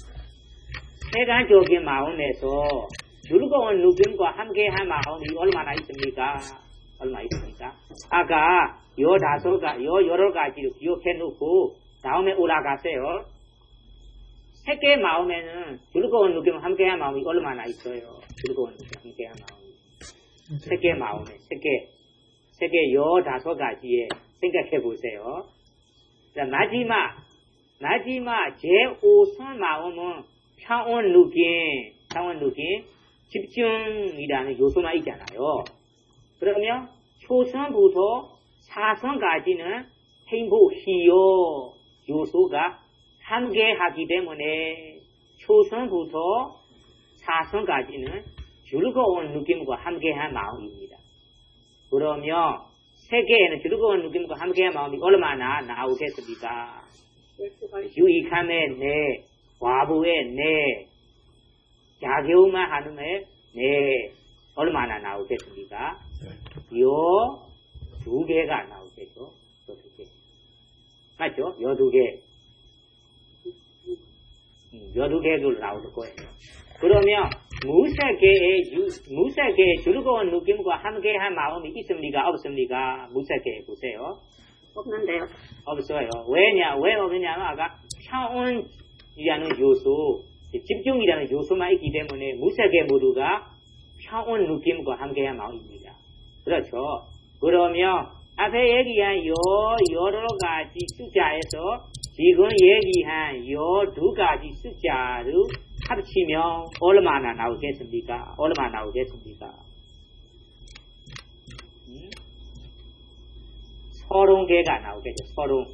세간적인 마음에서 즐거운 느낌과 함께한 마음이 얼마나 있습니까? 얼마 있습니까? 아까 요 다섯 가, 요 여러 가지를 기억해 놓고 다음에 올라가세요. 세계 마음에는 즐거운 느낌 함께한 마음이 얼마나 있어요? 즐거운 느낌 함께한 마음이. 세계 마음에, 세계, 세계 요 다섯 가지에 생각해 보세요. 자, 마지막, 마지막 제오선 마음은 평온 느낌, 평온 느낌, 집중이라는 요소만 있잖아요. 그러면 초선부터 사선까지는 행복, 희요 요소가 함께하기 때문에 초선부터 사선까지는 즐거운 느낌과 함께한 마음입니다. 그러면 세계에는 즐거운 느낌과 함께한 마음이 얼마나 나오겠습니까? 유익함의 네, 과부의 네, 자교만 하는 네, 얼마나 나오겠습니까? 요 두 개가 나오겠죠. 요 두 개. 맞죠? 요 두 개. 요 두 개도 나올 거예요. 그러면 무색의 무색의 즐거운 느낌과 함께한 마음이 있습니까? 없습니까? 무색해 보세요. 없는데요. 없어요. 왜냐? 왜 없느냐면 아까 평온이라는 요소, 집중이라는 요소만 있기 때문에 무색의 모두가 평온 느낌과 함께한 마음입니다. 그렇죠. 그러면 앞에 얘기한 요 여러 가지 숫자에서 지금 얘기한 요 두 가지 숫자를 합치면 얼마나 나오겠습니까? 얼마나 나오겠습니까? 음? 서른 개가 나오겠죠. 서른.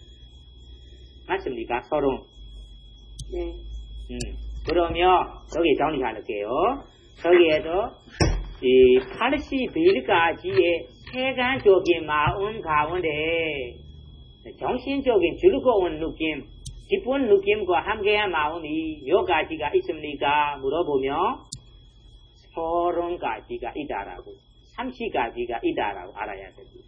맞습니까? 서른. 네. 음. 그러면 여기 정리할게요. 여기에서 이 팔십일 가지의 세간적인 마음 가운데 정신적인 즐거운 느낌, 기쁜 느낌과 함께한 마음이 몇 가지가 있습니까? 물어보면 서른 가지가 있다라고, 삼십 가지가 있다라고 알아야 됩니다.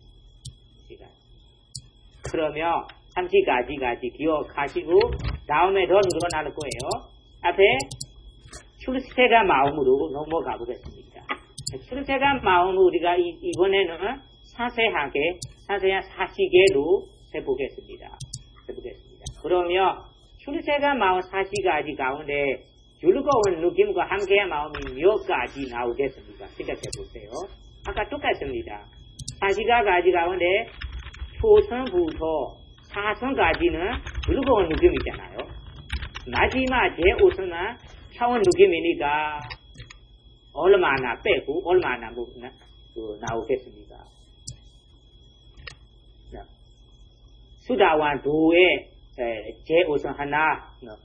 그러면 삼십 가지까지 기억하시고 다음에 더 늘어날 거예요. 앞에 출세간 마음으로 넘어가 보겠습니다. 출세간 마음을 우리가 이, 이번에는 자세하게, 자세한 사십 개로 해보겠습니다. 해보겠습니다. 그러면 출세간 마음 사십 가지 가운데 즐거운 느낌과 함께한 마음이 몇 가지 나오겠습니까? 생각해 보세요. 아까 똑같습니다. 사십 가지 가운데 초선부터 사선까지는 즐거운 느낌이잖아요. 마지막 제오선은 평온 느낌이니까 얼마나 빼고 얼마나 뭐, 나, 그, 나오겠습니까? 수다원 도의 제오선 하나,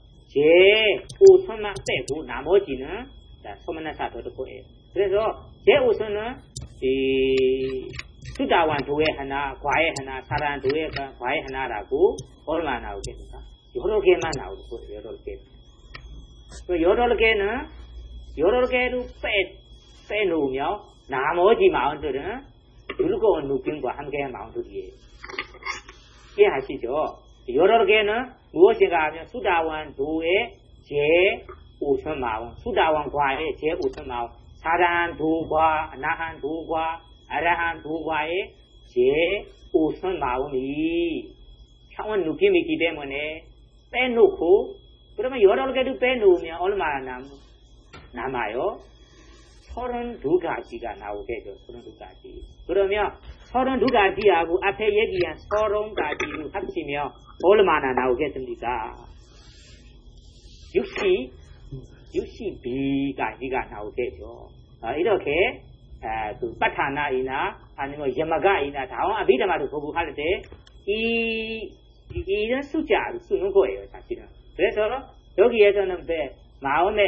제오선만 빼고 나머지는 소문나사 될 거예요. 그래서 제오선은 이 수다원 도의 하나, 과의 하나, 사란 도의 과의 하나라고 얼마나 나오겠습니까? 여러 개만 나올 거예요. 여러 개. 그 여러 개는 여러 개로 빼 빼놓으며 나머지 마음들은 즐거운 느낌과 함께한 마음들이에요. 이해하시죠? 여러 개는 무엇인가 하면 수다원 도의 제오선 마음, 수다원과의 제오선 마음, 사란 도과, 나한 도과, 아라한 도과의 제오선 마음이 평온 느낌이 있기 때문에 빼놓고 그러면 여러 개도 빼놓으면 얼마나 남, 남아요? 서른두 가지가 나오겠죠. 서른두 가지. 그러면 서른두 가지하고 앞에 얘기한 서른 가지를 합치면 얼마나 나오겠습니까? 육십, 육십이 가지가 나오겠죠. 어, 이렇게 아, 그 빠타나이나 아니면 여마가이나 다음 아비다마도 거부할 때 이, 이런 숫자를 쓰는 거예요. 사실은. 그래서 여기에서는 배, 마음에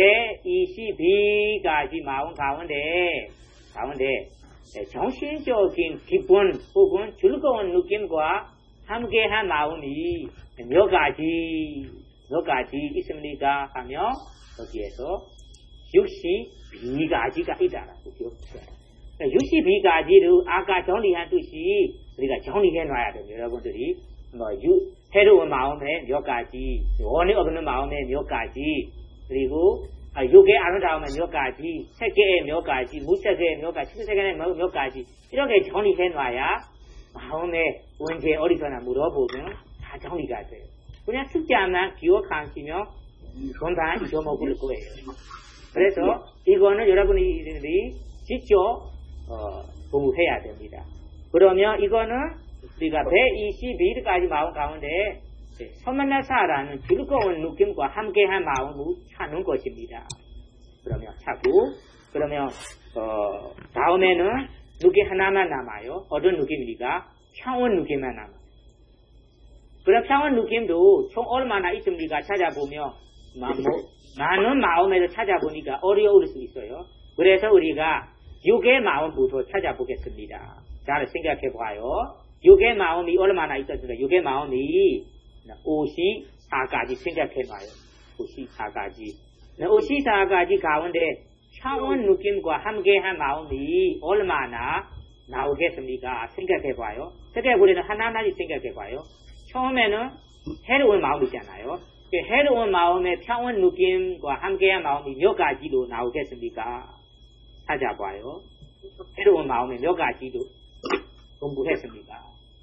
백이십이 가지 마음 가운데 가운데 정신적인 기분 혹은 즐거운 느낌과 함께한 마음이 몇 가지 몇 가지 있습니까? 하며 여기에서 육십이 가지가 있다라고 기억해요. 육십이 가지를 아까 정리한 듯이 우리가 정리해 놔야 됩니다. 여러분들이 뭐 유, 새로운 마음에 몇 가지, 원이 없는 마음에 몇 가지, 그리고 아, 육의 아름다움에 몇 가지, 세계에 몇 가지, 무세계에 몇 가지, 십세계에 몇, 몇 가지 이렇게 정리해 놔야 마음에 언제 어디서나 물어보면 다 정리가 돼요. 그냥 숫자만 기억하시면 금방 잊어먹을 거예요. 그래서 이거는 여러분들이 직접 어, 공부해야 됩니다. 그러면 이거는 우리가 백이십일 가지 마음 가운데 소만나사라는 즐거운 느낌과 함께한 마음을 찾는 것입니다. 그러면 찾고 그러면 어, 다음에는 느낌 하나만 남아요. 어떤 느낌입니까? 평온 느낌만 남아요. 그럼 평온 느낌도 총 얼마나 있습니까? 찾아보면 마, 뭐, 많은 마음에서 찾아보니까 어려울 수 있어요. 그래서 우리가 육의 마음부터 찾아보겠습니다. 잘 생각해봐요. 육의 마음이 얼마나 있었습니까? 육의 마음이 오십사 가지 생각해봐요. 오십사 가지. 오십사 가지 가운데 평온 느낌과 함께한 마음이 얼마나 나오겠습니까? 생각해봐요. 생각해보려면 하나하나씩 생각해봐요. 처음에는 해로운 마음이잖아요. 해로운 마음의 평온 느낌과 함께한 마음이 몇 가지로 나오겠습니까? 찾아봐요. 해로운 마음의 몇 가지로 공부했습니까?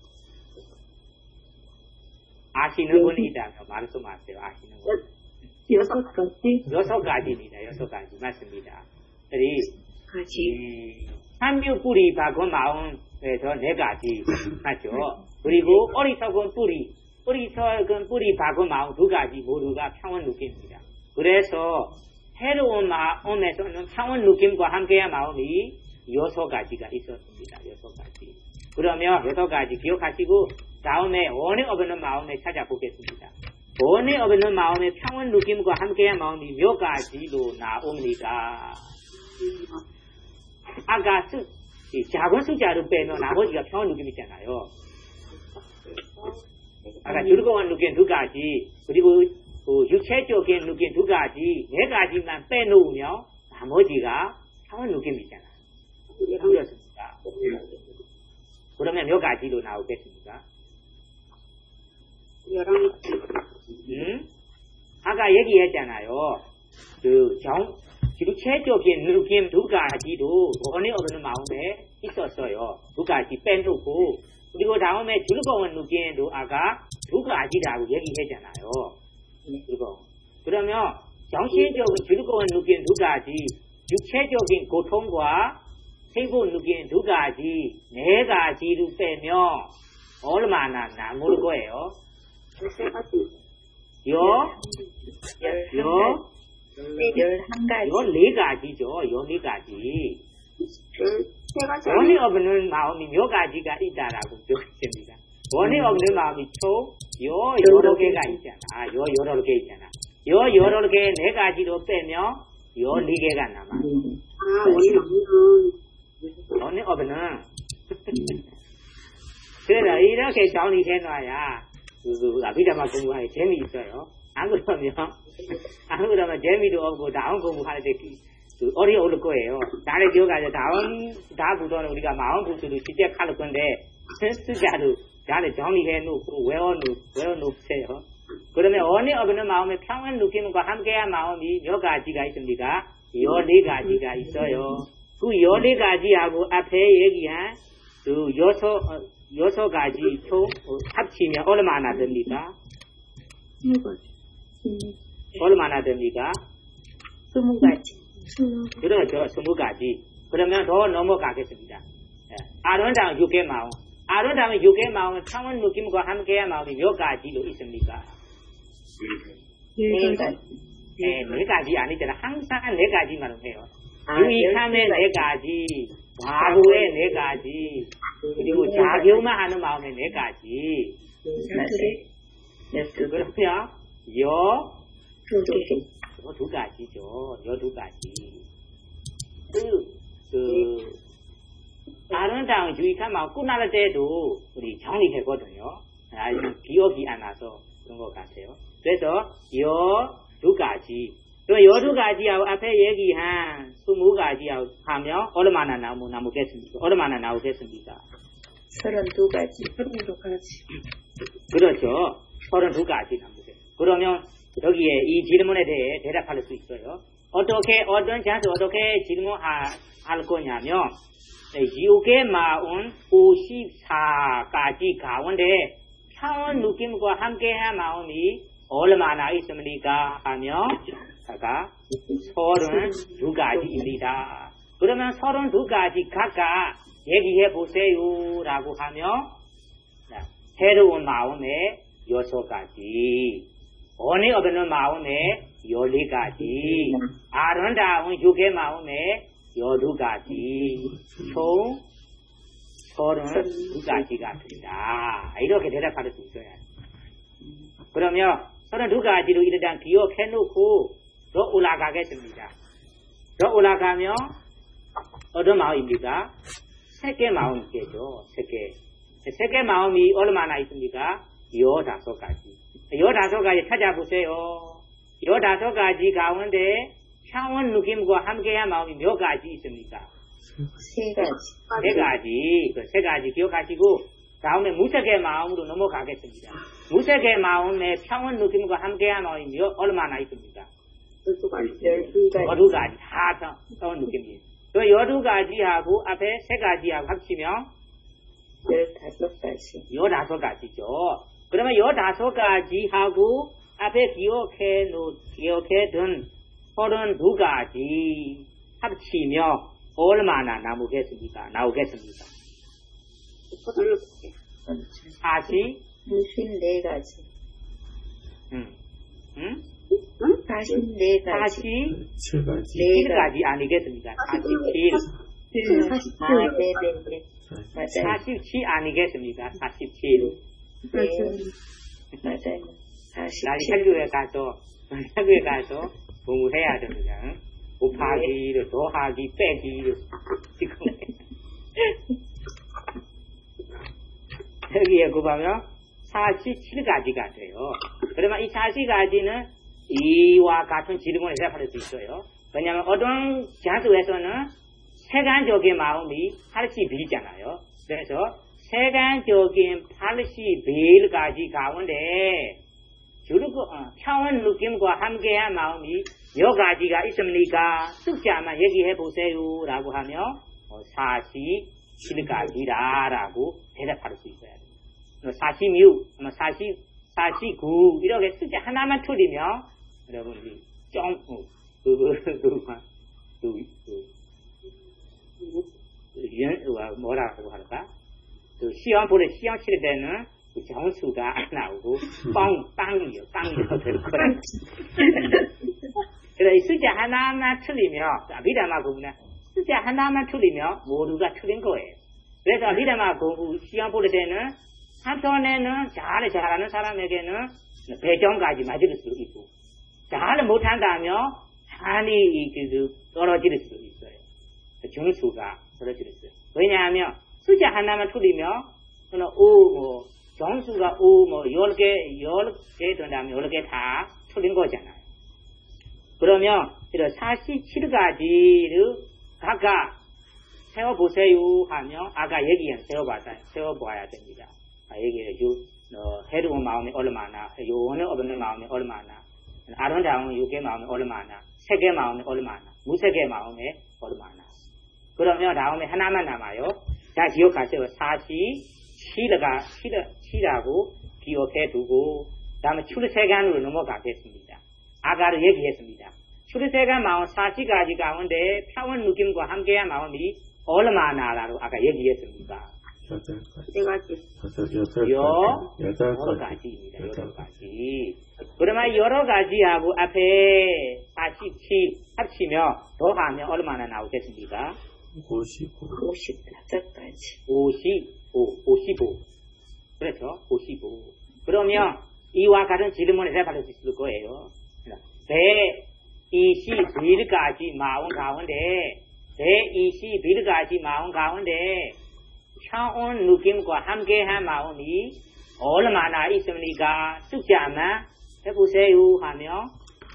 아시는 분이 있다면 말씀하세요. 아시는 분. 여섯 가지. 여섯 가지입니다. 여섯 가지 맞습니다. 그리 가지. 삼류 뿌리 박은 마음에서 네 가지 맞죠? 그리고 어리석은 뿌리, 어리석은 뿌리 박은 마음 두 가지 모두가 평온 느낌입니다. 그래서 해로운 마음에서는 평온 느낌과 함께한 마음이 여섯 가지가 있었습니다. 여섯 가지. 그러면 여섯 가지 기억하시고 다음에 원에 없는 마음에 찾아보겠습니다. 원에 없는 마음에 평온 느낌과 함께한 마음이 몇 가지로 나옵니까? 아까 수, 작은 숫자를 빼면 나머지가 평온 느낌이잖아요. 아까 즐거운 느낌 두 가지, 그리고 그 육체적인 느낌 두 가지, 네 가지만 빼놓으면 나머지가 평온 느낌이잖아요. 그렇습니까? 그러면 몇 가지로 나오겠습니까? 열한 가지. 음? 아까 얘기했잖아요. 그 정, 육체적인 느낌 두 가지도 원에 없는 마음에 있었어요. 두 가지 빼놓고, 그리고 다음에 즐거운 느낌도 아까 두 가지라고 얘기했잖아요. 즐거운. 그러면 정신적인 즐거운 느낌 두 가지, 육체적인 고통과 세부 느낌 두 가지, 네 가지를 빼면 얼마나 남을 거예요? 열세 가지. 요, 요, 열한 가지. 요 네 가지죠. 요 네 가지. 열세 가지. 원이 없는 마음이 몇 가지가 있다라고ပြော습니다. 원이 없는 마음이 총, 요 여러 개가 있잖아. 요 여러 개 있잖아. 요 여러 개 네 가지로 빼면 요 네 개가 남아. 아, 원이 없는. 원이 없는. 그래서 이렇게 정리해놔야 그, 그 아비다마 공부하기 재미있어요. 안 그러면 안 그러면 재미도 없고 다음 공부할 때 그 어리 오를 거예요. 나를 기억하자. 다음 다부터는 우리가 마음 부수도 직접 할 건데 쓰자도 나를 정리해 놓고 외워 놓 외워 놓으세요. 그러면 어느 어느 마음에 평안 느낌과 함께한 마음이 몇 가지가 있습니까? 열네 가지가 있어요. 그 열네 가지하고 앞에 얘기한 그 여섯 여섯 가지 총 합치면 얼마나 됩니까? 스무 가지. 얼마나 됩니까? 스무 가지. 그렇죠. 스무 가지. 그러면 더 넘어가겠습니다. 아름다운 육개 마음. 아름다운 육개 마음은 평온 느낌과 함께한 마음이 몇 가지로 있습니까? 네 가지. 네, 네 가지 아니잖아. 항상 네 가지만 해요. 아, 유익함의 네 가지, 과부의 네 가지, 그리고 자교만 하는 마음의 네 가지. 네. 그러면 여, 두 두 가지죠. 여 두 가지. 그, 그, 아름다운 유익한 마음 끝날 때도 우리 정리했거든요. 아직 기억이 안 나서 그런 것 같아요. 그래서 여 두 가지. 또 여 두 가지하고 앞에 얘기한 스무 가지하고 하면 얼마나 나무, 나오겠습니까? 얼마나 나오겠습니까? 서른두 가지. 서른두 가지. 그렇죠. 서른두 가지 나오겠습니다. 그러면 여기에 이 질문에 대해 대답할 수 있어요. 어떻게, 어떤 장소 어떻게 질문할 거냐면, 육의 마음 오십사 가지 가운데 평온 느낌과 함께한 마음이 얼마나 있습니까? 하면, 아까 서른두 가지입니다. 그러면 서른두 가지 각각 얘기해 보세요. 라고 하면, 새로운 마음에 여섯 가지. 어느 없는 마음에 열네 가지, 아름다운 육의 마음에 열두 가지, 총 서른두 가지가 된다. 이렇게 대답할 수 있어요. 그러면 서른두 가지로 일단 기억해 놓고 더 올라가겠습니다. 더 올라가면 어떤 마음입니까? 세개 마음이겠죠. 세개. 세개 마음이 얼마나 있습니까? 열다섯 가지. 열다섯 가지 찾아보세요. 열다섯 가지 가운데 평온 느낌과 함께한 마음이 몇 가지 있습니까? 세 가지. 세 가지. 그 세 가지 기억하시고 다음에 무색의 마음으로 넘어가겠습니다. 무색의 마음에 평온 느낌과 함께한 마음이 몇, 얼마나 있습니까? 열두 가지. 열두 가지. 열두 가지. 다 평온 느낌이에요. 그 열두 가지하고 앞에 세 가지하고 합치면 열다섯 가지. 열다섯 가지죠. 그러면 열다섯 가지하고 앞에 기억해 놓, 기억해 둔 서른두 가지 합치며 얼마나 나오겠습니까? 나오겠습니까? 사십? 사십네 가지. 응. 응? 사십네 가지. 사십칠 칠 가지. 가지 아니겠습니까? 사십칠. 아, 네, 네, 네. 맞아요. 사십칠 아니겠습니까? 사십칠. 네. 맞아요. 나중에 학교에 가서, 학교에 가서 공부해야 됩니다. 곱하기를, 더하기, 빼기를. 지금. 여기에 곱하면 사십칠 가지가 돼요. 그러면 이 사십 가지는 이와 같은 질문을 대답할 수 있어요. 왜냐하면 어떤 장소에서는 세간적인 마음이 팔십일 잖아요. 그래서 세간적인 팔십일 가지 가운데 주르고 어, 평온 느낌과 함께한 마음이 몇 가지가 있습니까? 숫자만 얘기해 보세요. 라고 하면 어, 사십칠 가지라라고 대답할 수 있어야 돼요. 사십육, 사십, 사십구 이렇게 숫자 하나만 틀리면 여러분이 좀 어, 그, 그, 그, 그, 그, 뭐라고 할까? 그 시험 보내 시험 칠 때는 그 점수가 안 나오고 빵 빵이요 빵이요 될 거라. 그래서 이 숫자 하나만 틀리면 미담아 공부는 숫자 하나만 틀리면 모두가 틀린 거예요. 그래서 미담아 공부 시험 보낼 때는 한편에는 잘 잘하는 사람에게는 백 점까지 맞을 수도 있고 잘 못한다면 많이 그 떨어질 수도 있어요. 점수가 떨어질 수 있어요. 왜냐하면 숫자 하나만 틀리면 오, 뭐, 점수가 오, 뭐, 열 개, 열 개 된다면 열 개 다 틀린 거잖아요. 그러면 이런 사십칠 가지를 각각 세워보세요 하면 아까 얘기한 세워봐야, 세워봐야 됩니다. 아, 얘기해요. 어, 해로운 마음이 얼마나, 요원을 없는 마음이 얼마나, 아름다운 육의 마음이 얼마나, 색의 마음이 얼마나, 무색의 마음이 얼마나. 그러면 다음에 하나만 남아요. 자, 기억하세요. 사십칠가, 칠하고 기억해 두고, 다음에 출세간으로 넘어가겠습니다. 아까도 얘기했습니다. 출세간 마음 사십 가지 가운데 평온 느낌과 함께한 마음이 얼마나라고 아까 얘기했습니다. 여덟 가지. 네 가지. 여덟, 여덟, 여덟, 여덟 가지입니다. 여덟 여덟 가지. 그러면 여러 가지하고 앞에 사십칠 합치면 더하면 얼마나 나오겠습니까? 오십오. 오십오 가지. 오십오, 오십오. 그렇죠? 오십오. 그러면 이와 같은 질문을 해봐도 있을 거예요. 백이십일 가지 마음 가운데, 백이십일 가지 마음 가운데, 평온 느낌과 함께한 마음이 얼마나 있습니까? 숫자만 해보세요 하면,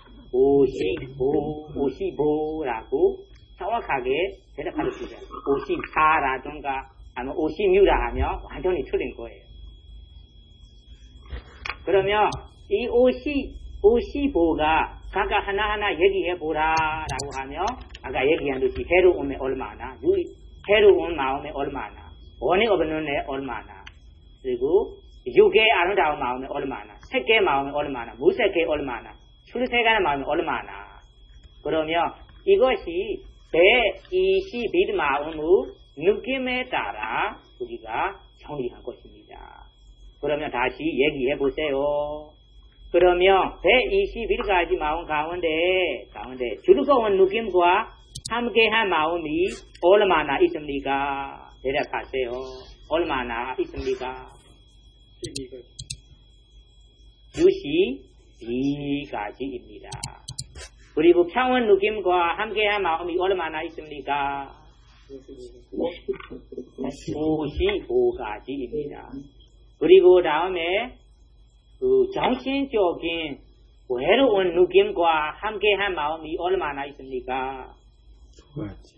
오십오, 오십오라고 정확하게 대답할 수 있어요. 오십사라든가, 아니면 오십육이라 하면 완전히 틀린 거예요. 그러면 이 오십, 오십오가 각각 하나하나 얘기해보라 라고 하면 아까 얘기한 듯이 해로움에 얼마나, 해로운 마음에 얼마나, 원이 없는 애 얼마나, 그리고 육의 아름다운 마음에 얼마나, 색의 마음에 얼마나, 무색의 얼마나, 출세가는 마음에 얼마나. 그러면 이것이 백이십일 마음의 느낌에 따라 우리가 정리한 것입니다. 그러면 다시 얘기해 보세요. 그러면 백이십일 가지 마음 가운데 가운데 즐거운 느낌과 함께한 마음이 얼마나 있습니까? 대답하세요. 얼마나 있습니까? 육십이 가지입니다. 그리고 평온 느낌과 함께한 마음이 얼마나 있습니까? 오십오 가지입니다. 그리고 다음에 그 정신적인 외로운 느낌과 함께한 마음이 얼마나 있습니까? 두 가지.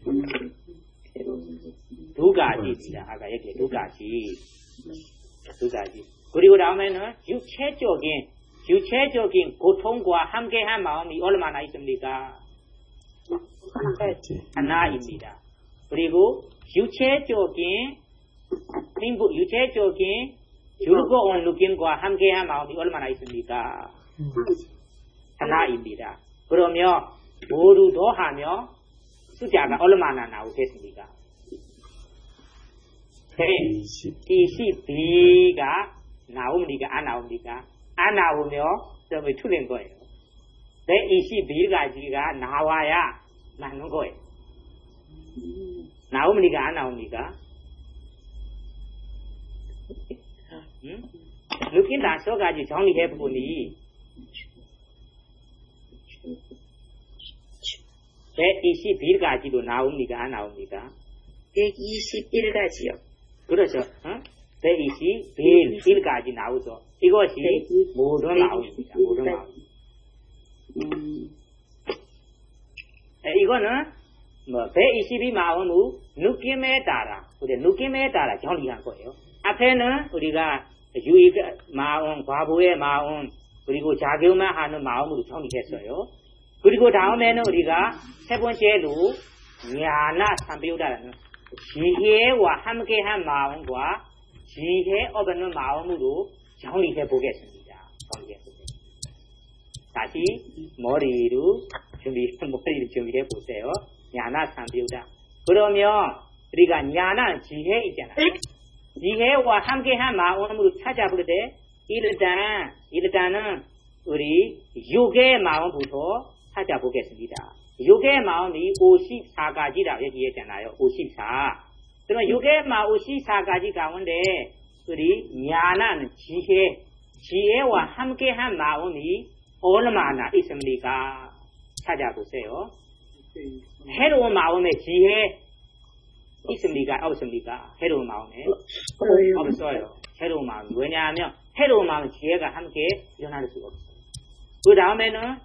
두 가지입니다. 아까 얘기해 두 가지. 두 가지. 그리고 다음에는 육체적인 육체적인 고통과 함께한 마음이 얼마나 있습니까? 하나입니다. 그리고 육체적인 행복, 육체적인 즐거운 느낌과 함께한 마음이 얼마나 있습니까? 하나입니다. 그러면 모두 더하면 숫자가 얼마나 나오겠습니까? 백이십이가 나옵니까? 안 나옵니까? 안 나오면 좀 틀린 거예요. 백이십일 가지가 나와야 맞는 거예요. 나옵니까? 안 나옵니까? 응? 느낌 다섯 가지 정리해보니 백이십일 가지도 나옵니까? 안 나옵니까? 백이십일 가지요. 그렇죠. 응? 백이십일 가지 나오죠. 이것이 모두 나옵니다. 모두 나옵니다. 음. 이거는 뭐 백이십이 마음의 느낌에 따라, 우리 느낌에 따라 정리한 거예요. 앞에는 우리가 유익 마음, 과부의 마음, 그리고 자교만 하는 마음으로 정리했어요. 그리고 다음에는 우리가 세 번째로 냐나 삼비우다라는 지혜와 함께한 마음과 지혜 없는 마음으로 정리해 보겠습니다. 정리해 보겠습니다. 다시 머리를 준비, 머리를 준비해 보세요. 냐나 삼비우다. 그러면 우리가 냐나 지혜 있잖아요. 지혜와 함께한 마음으로 찾아볼 때 일단 일단은 우리 육의 마음부터 찾아보겠습니다. 육의 마음이 오십사 가지라고 얘기했잖아요. 오십사. 그러면 육의 마음 오십사 가지 가운데 우리 냐난 지혜, 지혜와 함께한 마음이 얼마나 있습니까? 찾아보세요. 해로운 마음의 지혜 있습니까? 없습니까? 해로운 마음에? 없어요. 해로운 마음. 왜냐하면 해로운 마음은 지혜가 함께 일어날 수가 없어요. 그 다음에는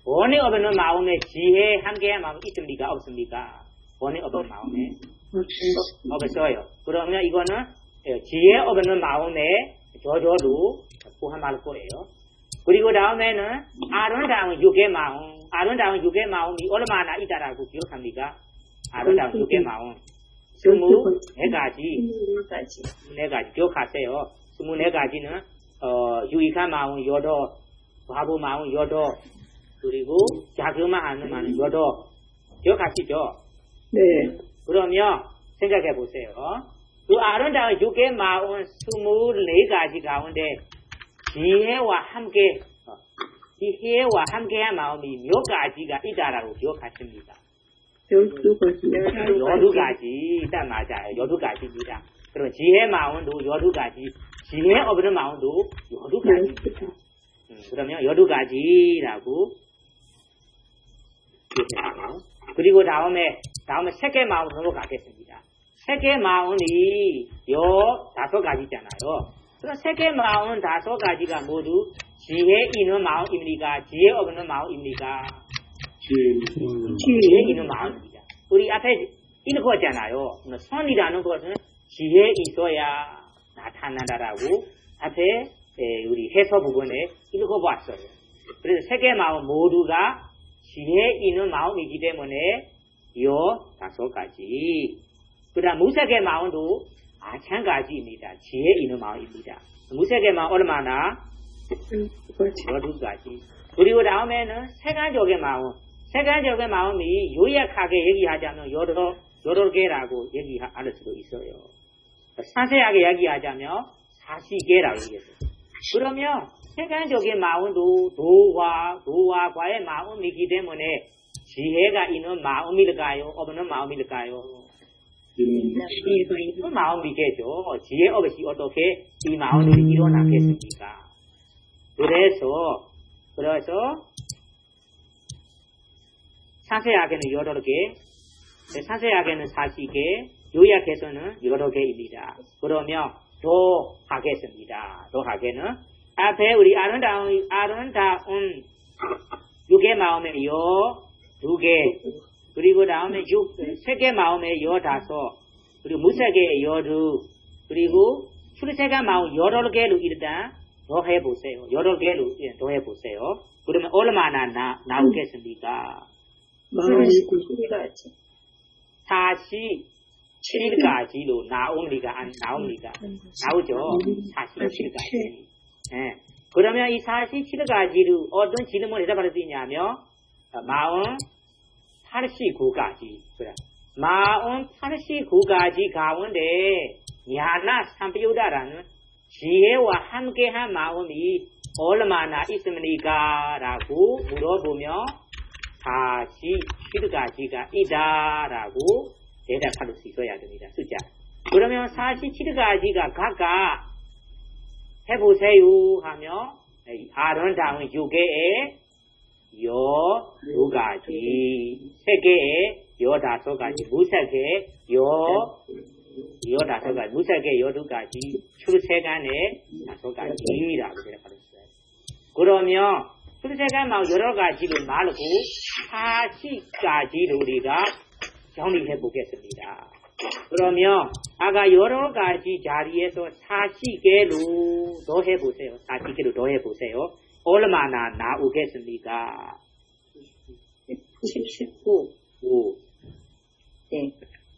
본의 없는 마음에 지혜 함께 마음이 있습니까? 없습니까? 본의 없는 마음에 없어요. 그러면 이거는 지혜 없는 마음에 저절로 포함할 거예요. 그리고 다음에는 아름다운 육의 마음, 아름다운 육의 마음이 얼마나 있다라고 기억합니까? 아름다운 육의 마음. 스물네 가지, 네 가지 기억하세요. 스물네 가지는 어, 유익한 마음 여덟, 바보 마음 여덟, 그리고 자그마한 마음 여덟. 기억하시죠? 네. 그러면 생각해 보세요. 그 아름다운 육의 마음 스물네 가지 가운데 지혜와 함께, 지혜와 함께한 마음이 몇 가지가 있다라고 기억하십니까? 열두 가지. 열두 가지, 일단 맞아요. 열두 가지입니다. 그러면 지혜 마음도 열두 가지, 지혜 없는 마음도 열두 가지입니다. 음, 그러면 열두 가지라고 기억해요. 그리고 다음에, 다음에 세계 마음으로 넘어가겠습니다. 세계 마음이 요 다섯 가지잖아요. 그럼 세계 마음 다섯 가지가 모두 지혜 있는 마음입니까? 지혜 없는 마음입니까? 지혜 있는 마음입니다. 우리 앞에 읽었잖아요. 선이라는 것은 지혜 있어야 나타난다라고 앞에 우리 해서 부분에 읽어봤어요. 그래서 세계 마음 모두가 지혜 있는 마음이기 때문에 요 다섯 가지. 그 다음 무색의 마음도 마찬가지입니다. 지혜 있는 마음입니다. 무색의 마음 얼마나? 열두 가지. 그리고 다음에는 세간적의 마음. 세간적의 마음이 요약하게 얘기하자면 여러, 여러 개라고 얘기할 수도 있어요. 상세하게 얘기하자면 사십 개라고 얘기했어요. 그러면 세간적인 마음도 도와, 도와과의 마음이기 때문에 지혜가 있는 마음일까요? 없는 마음일까요? 그 마음이겠죠. 지혜 없이 어떻게 이 마음이 일어나겠습니까? 그래서, 그래서, 상세하게는 여러 개, 상세하게는 사십 개, 요약해서는 여러 개입니다. 그러면 더 하겠습니다. 더 하게는 앞에 우리 아름다운, 아름다운 육의 마음에 요 두 개, 그리고 다음에 육, 세 개 마음에 요 다섯, 그리고 무색의 여두, 그리고 출세가 마음 여러 개로 일단 더 해보세요. 여러 개로 더 해보세요. 그러면 얼마나 나, 나오겠습니까? 사십칠 가지. 사십칠 가지로 나옵니까? 안 나옵니까? 나오죠? 사십칠 가지. 네. 그러면 이 사십칠 가지로 어떤 질문을 대답할 수 있냐면, 마음 팔십구 가지. 그래. 마음 팔십구 가지 가운데 야나 삼표다라는 지혜와 함께한 마음이 얼마나 있습니까? 라고 물어보면 사십칠 가지가 있다라고 대답할 수 있어야 됩니다. 숫자. 그러면 사십칠 가지가 각각 해보세요 하면 아름다운 육 개에 요 두 가지, 세 개에 요 다섯 가지, 무색에 요, 요 다섯 가지, 무색에 요 두 가지, 출세간에 다섯 가지라고 대답하셨어요. 그러면 출세간 막 여러 가지를 말고 사십 가지를 우리가 정리해 보겠습니다. 그러면 아까 여러 가지 자리에서 사십 개로 더 해보세요. 사십 개로 더 해보세요. 얼마나 나오겠습니까? 칠십구. 오. 네.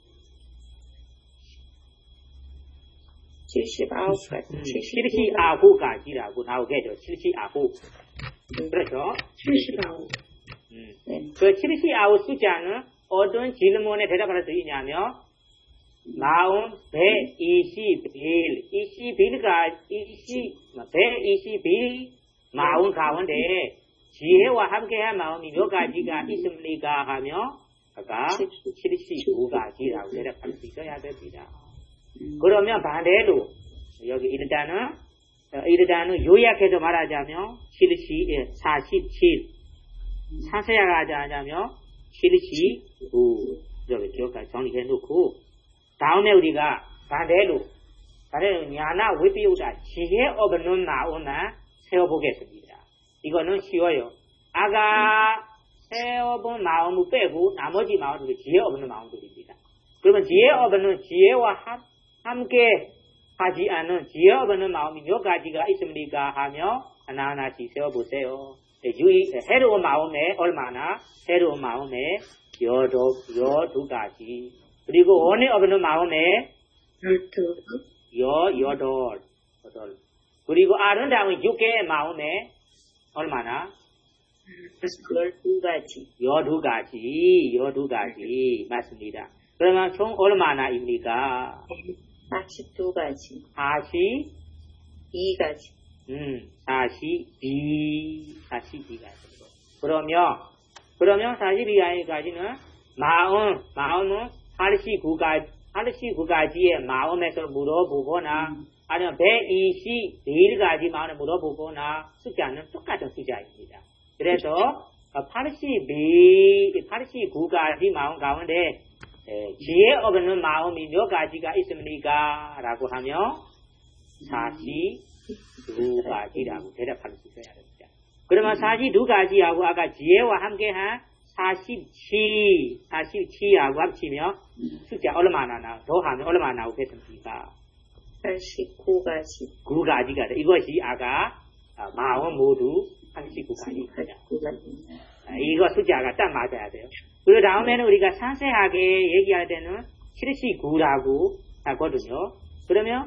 칠십구 가지. 칠십구 가지라고 나오겠죠. 칠십구. 그렇죠? 칠십구. 음. 네. 그 칠십구 숫자는 어떤 질문에 대답할 수 있냐면, 마음 백이십일, 이십일가, 이십, 백이십일 마음 가운데 지혜와 함께한 마음이 몇 가지가 있습니까? 하며 아까 칠십구 가지라고 대답할 수 있어야 됩니다. 그러면 반대로 여기 일단은 일단은 요약해서 말하자면 칠십, 사십칠, 상세하게 하자면 칠십구 이렇게 기억까지 정리해 놓고 다음에 우리가 반대로 반대로 야나 위비우다 지혜 없는 마음을 세워보겠습니다. 이거는 쉬워요. 아가 세어본 마음을 빼고 나머지 마음들이 지혜 없는 마음들입니다. 그러면 지혜 없는 지혜와 함, 함께 하지 않은 지혜 없는 마음이 몇 가지가 있습니까 하며 하나하나씩 세워보세요. 유의, 해로운 마음에 얼마나 해로운 마음에 여두, 여두 가지. 그리고 원해 없는 마음에 열두. 여, 여덟, 여덟. 그리고 아름다운 육개의 마음에 얼마나? 열두 가지. 여두 가지, 여두 가지. 맞습니다. 그러면 총 얼마나입니까? 사십두 가지. 사십이 가지. 음, 사십이, 사십이 가지. 그러면, 그러면 사십이 가지는 마음, 마음은 팔십구 가지, 팔십구 가지의 마음에서 물어보거나, 아니면 백이십일 가지 마음을 물어보거나, 숫자는 똑같은 숫자입니다. 그래서, 팔십이, 팔십구 가지 마음 가운데, 에, 지혜 없는 마음이 몇 가지가 있습니까? 라고 하면, 사십두 가지라고 대답할 수 있어야 됩니다. 그러면 사십두 가지하고 아까 지혜와 함께한 사십칠, 사십칠하고 합치면 숫자 얼마나 나, 더하면 얼마나 나오겠습니까? 팔십구 가지. 구 가지가 돼. 이것이 아까 마음 모두 팔십구 가지입니다. 이거 숫자가 딱 맞아야 돼요. 그 다음에는 우리가 상세하게 얘기할 때는 칠십구라고 하거든요. 그러면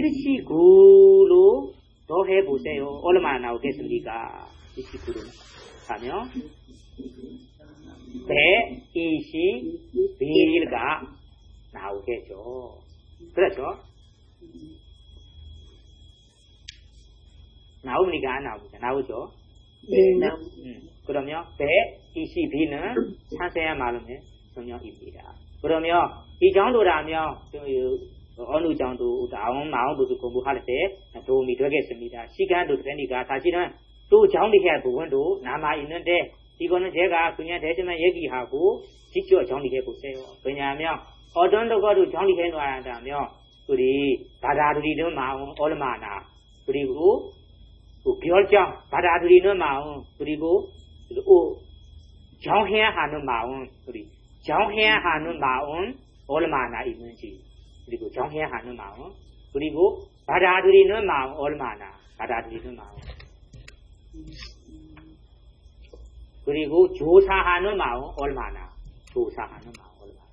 칠십구로 더해보세요. 얼마나 나오겠습니까? 칠십구로 하면 백이십일가 나오겠죠. 그렇죠? 나옵니까? 안 나옵니까? 나오죠? 네, 나옵니다. 음, 그러면 백이십이는 상세한 말음의 성령입니다. 그러면 이 정도라면 어느 정도 다음 마음부터 공부할 때 도움이 되겠습니다. 시간도 되니까 사실은 또 정리해야 부분도 남아있는데 이거는 제가 그냥 대신만 얘기하고 직접 정리해 보세요. 왜냐하면 어떤 것을 정리해 놔야 한다면 우리 받아들이는 마음 얼마나 그리고 결정 받아들이는 마음 그리고 정해야 하는 마음 우리 정해야 하는 마음 얼마나 있는지 그리고 정해야 하는 마음 그리고 받아들이는 마음 얼마나 받아들이는 마음 그리고 조사하는 마음 얼마나 조사하는 마음 얼마나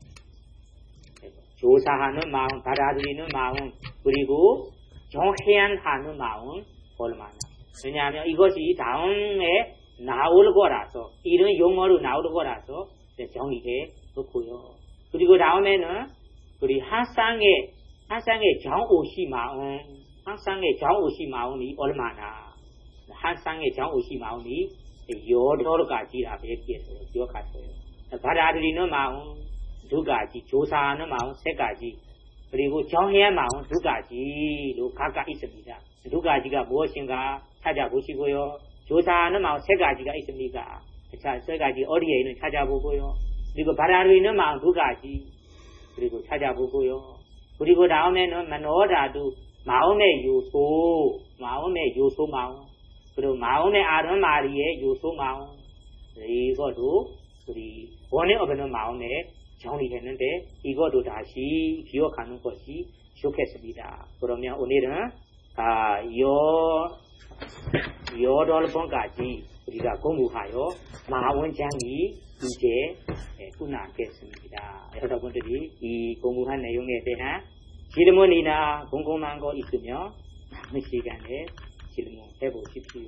조사하는 마음 받아들이는 마음 그리고 정해하는 마음 얼마나 왜냐하면 이것이 다음에 나올 거라서 이런 용어로 나올 거라서 정리해 놓고요. 그리고 다음에는 우리 한 쌍의 한 쌍의 정오시 마음 한 쌍의 정오시 마음이 얼마나 한 쌍의 정오시 마음이 여덟 가지라고 얘기했어요. 기억하세요. 받아들이는 마음 두 가지, 조사하는 마음 세 가지, 그리고 정해야 마음 두 가지로 각각 있습니다. 두 가지가 무엇인가 찾아보시고요. 조사하는 마음 세 가지가 있습니까? 자, 세 가지 어디에 있는 찾아보고요. 그리고 받아들이는 마음 두 가지, 그리고 찾아보고요. 그리고 다음에는 뭐라도 마음의 요소, 마음의 요소 마음, 그리고 마음의 아르마리의 요소 마음, 이것도 우리 원해 없는 마음에 정리했는데 이것도 다시 기억하는 것이 좋겠습니다. 그러면 오늘은 아, 여, 여덟 번까지 우리가 공부하여 마원장이 이제 끝나겠습니다. 여러분들이 이 공부한 내용에 대한 질문이나 궁금한 거 있으면 남은 시간에 질문해 보십시오.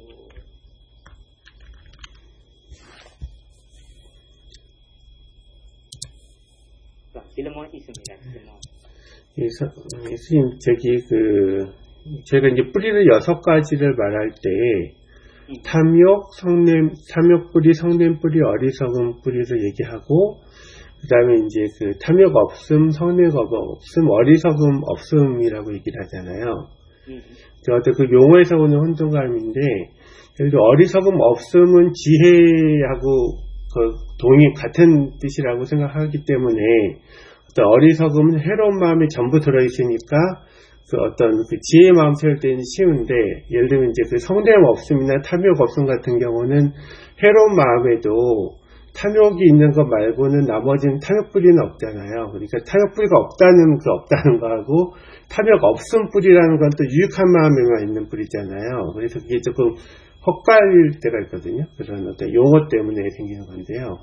자, 질문 있습니다. 질문. 예, 서, 예, 스님, 저기, 그, 제가 이제 뿌리를 여섯 가지를 말할 때, 음. 탐욕, 성냄, 탐욕 뿌리, 성냄 뿌리, 어리석음 뿌리를 얘기하고, 그 다음에 이제 그 탐욕 없음, 성냄 없음, 어리석음 없음이라고 얘기를 하잖아요. 음. 어떤 그 용어에서 오는 혼동감인데, 그래도 어리석음 없음은 지혜하고 그 동의, 같은 뜻이라고 생각하기 때문에, 어떤 어리석음은 해로운 마음이 전부 들어있으니까 그 어떤 그 지혜의 마음 세울 때는 쉬운데, 예를 들면 이제 그 성냄 없음이나 탐욕 없음 같은 경우는 해로운 마음에도 탐욕이 있는 것 말고는 나머지는 탐욕 뿌리는 없잖아요. 그러니까 탐욕 뿌리가 없다는 그 없다는 거하고 탐욕 없음 뿌리라는 건 또 유익한 마음에만 있는 뿌리잖아요. 그래서 그게 조금 헛갈릴 때가 있거든요. 그런 어떤 용어 때문에 생기는 건데요.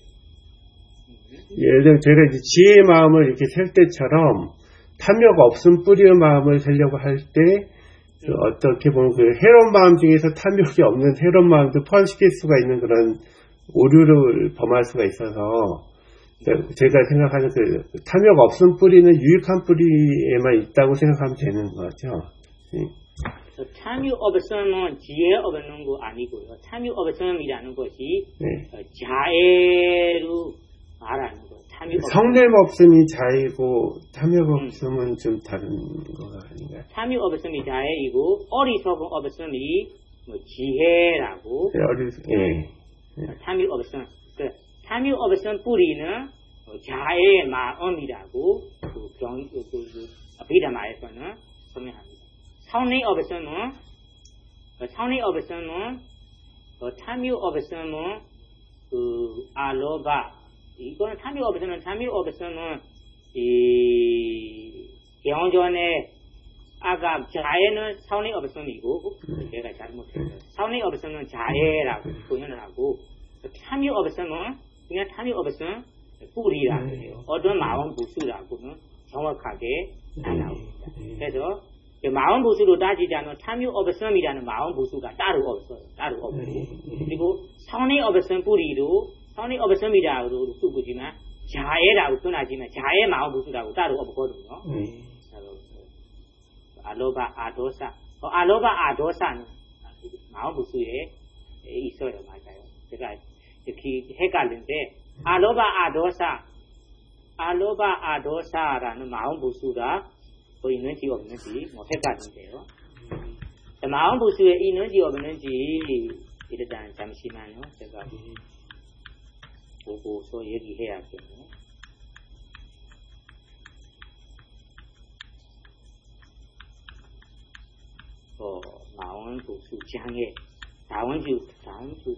예를 들면 제가 이제 지혜의 마음을 이렇게 셀 때처럼 탐욕 없음 뿌리의 마음을 세려고 할 때, 그 어떻게 보면 그 해로운 마음 중에서 탐욕이 없는 해로운 마음도 포함시킬 수가 있는 그런 오류를 범할 수가 있어서, 제가 생각하는 그 탐욕 없음 뿌리는 유익한 뿌리에만 있다고 생각하면 되는 거죠. 네. 탐욕 없음은 지혜 없는 거 아니고요. 탐욕 없음이라는 것이 네. 자애로 말하는 거. 성냄 없음이 자애이고 탐욕 없음은 음. 좀 다른 거 아닌가요? 탐욕 없음이 자애이고 어리석음 없음이 뭐 지혜라고. 네, 어리석. 예. 네. 탐욕 없음. 그 탐욕 없음 뿌리는 자애의 마음이라고 그 경, 그, 그, 그 비담화에서는 설명합니다. 성냄 없음은 성냄 없음은 탐욕 없음은 그 알로바. 이거는 탐욕 없음은 탐욕 없음은 이 경전에 아까 자애는 성냄 없음이고 제가 잘못했어요. 성냄 없음은 자애라고 표현을 하고 탐욕 없음은 그냥 탐욕 없음 뿌리라고 해요. 어떤 마음 부수라고는 정확하게 안 나옵니다. 그래서 마음 부수로 따지자면 탐욕 없음이라는 마음 부수가 따로 없어요. 따로 없고 그리고 성냄 없음 뿌리로 성냄 없음이라고 쓰고지만 자애라고 표현하지만 자애 마음 부수라고 따로 없거든요. 음. 알로바 아도사, 어, 알로바 아도사는 마음 부수에 있어요, 맞아요. 제가 이렇게 헷갈린데 알로바 아도사, 알로바 아도사라는 마음 부수가 뭐 있는지 없는지 뭐 헷갈린데요. 음. 마음 부수에 있는지 없는지 일단 잠시만요, 제가. 보고서 얘기해야겠네. 어, 마원부수 장애, 다원주, 다원주.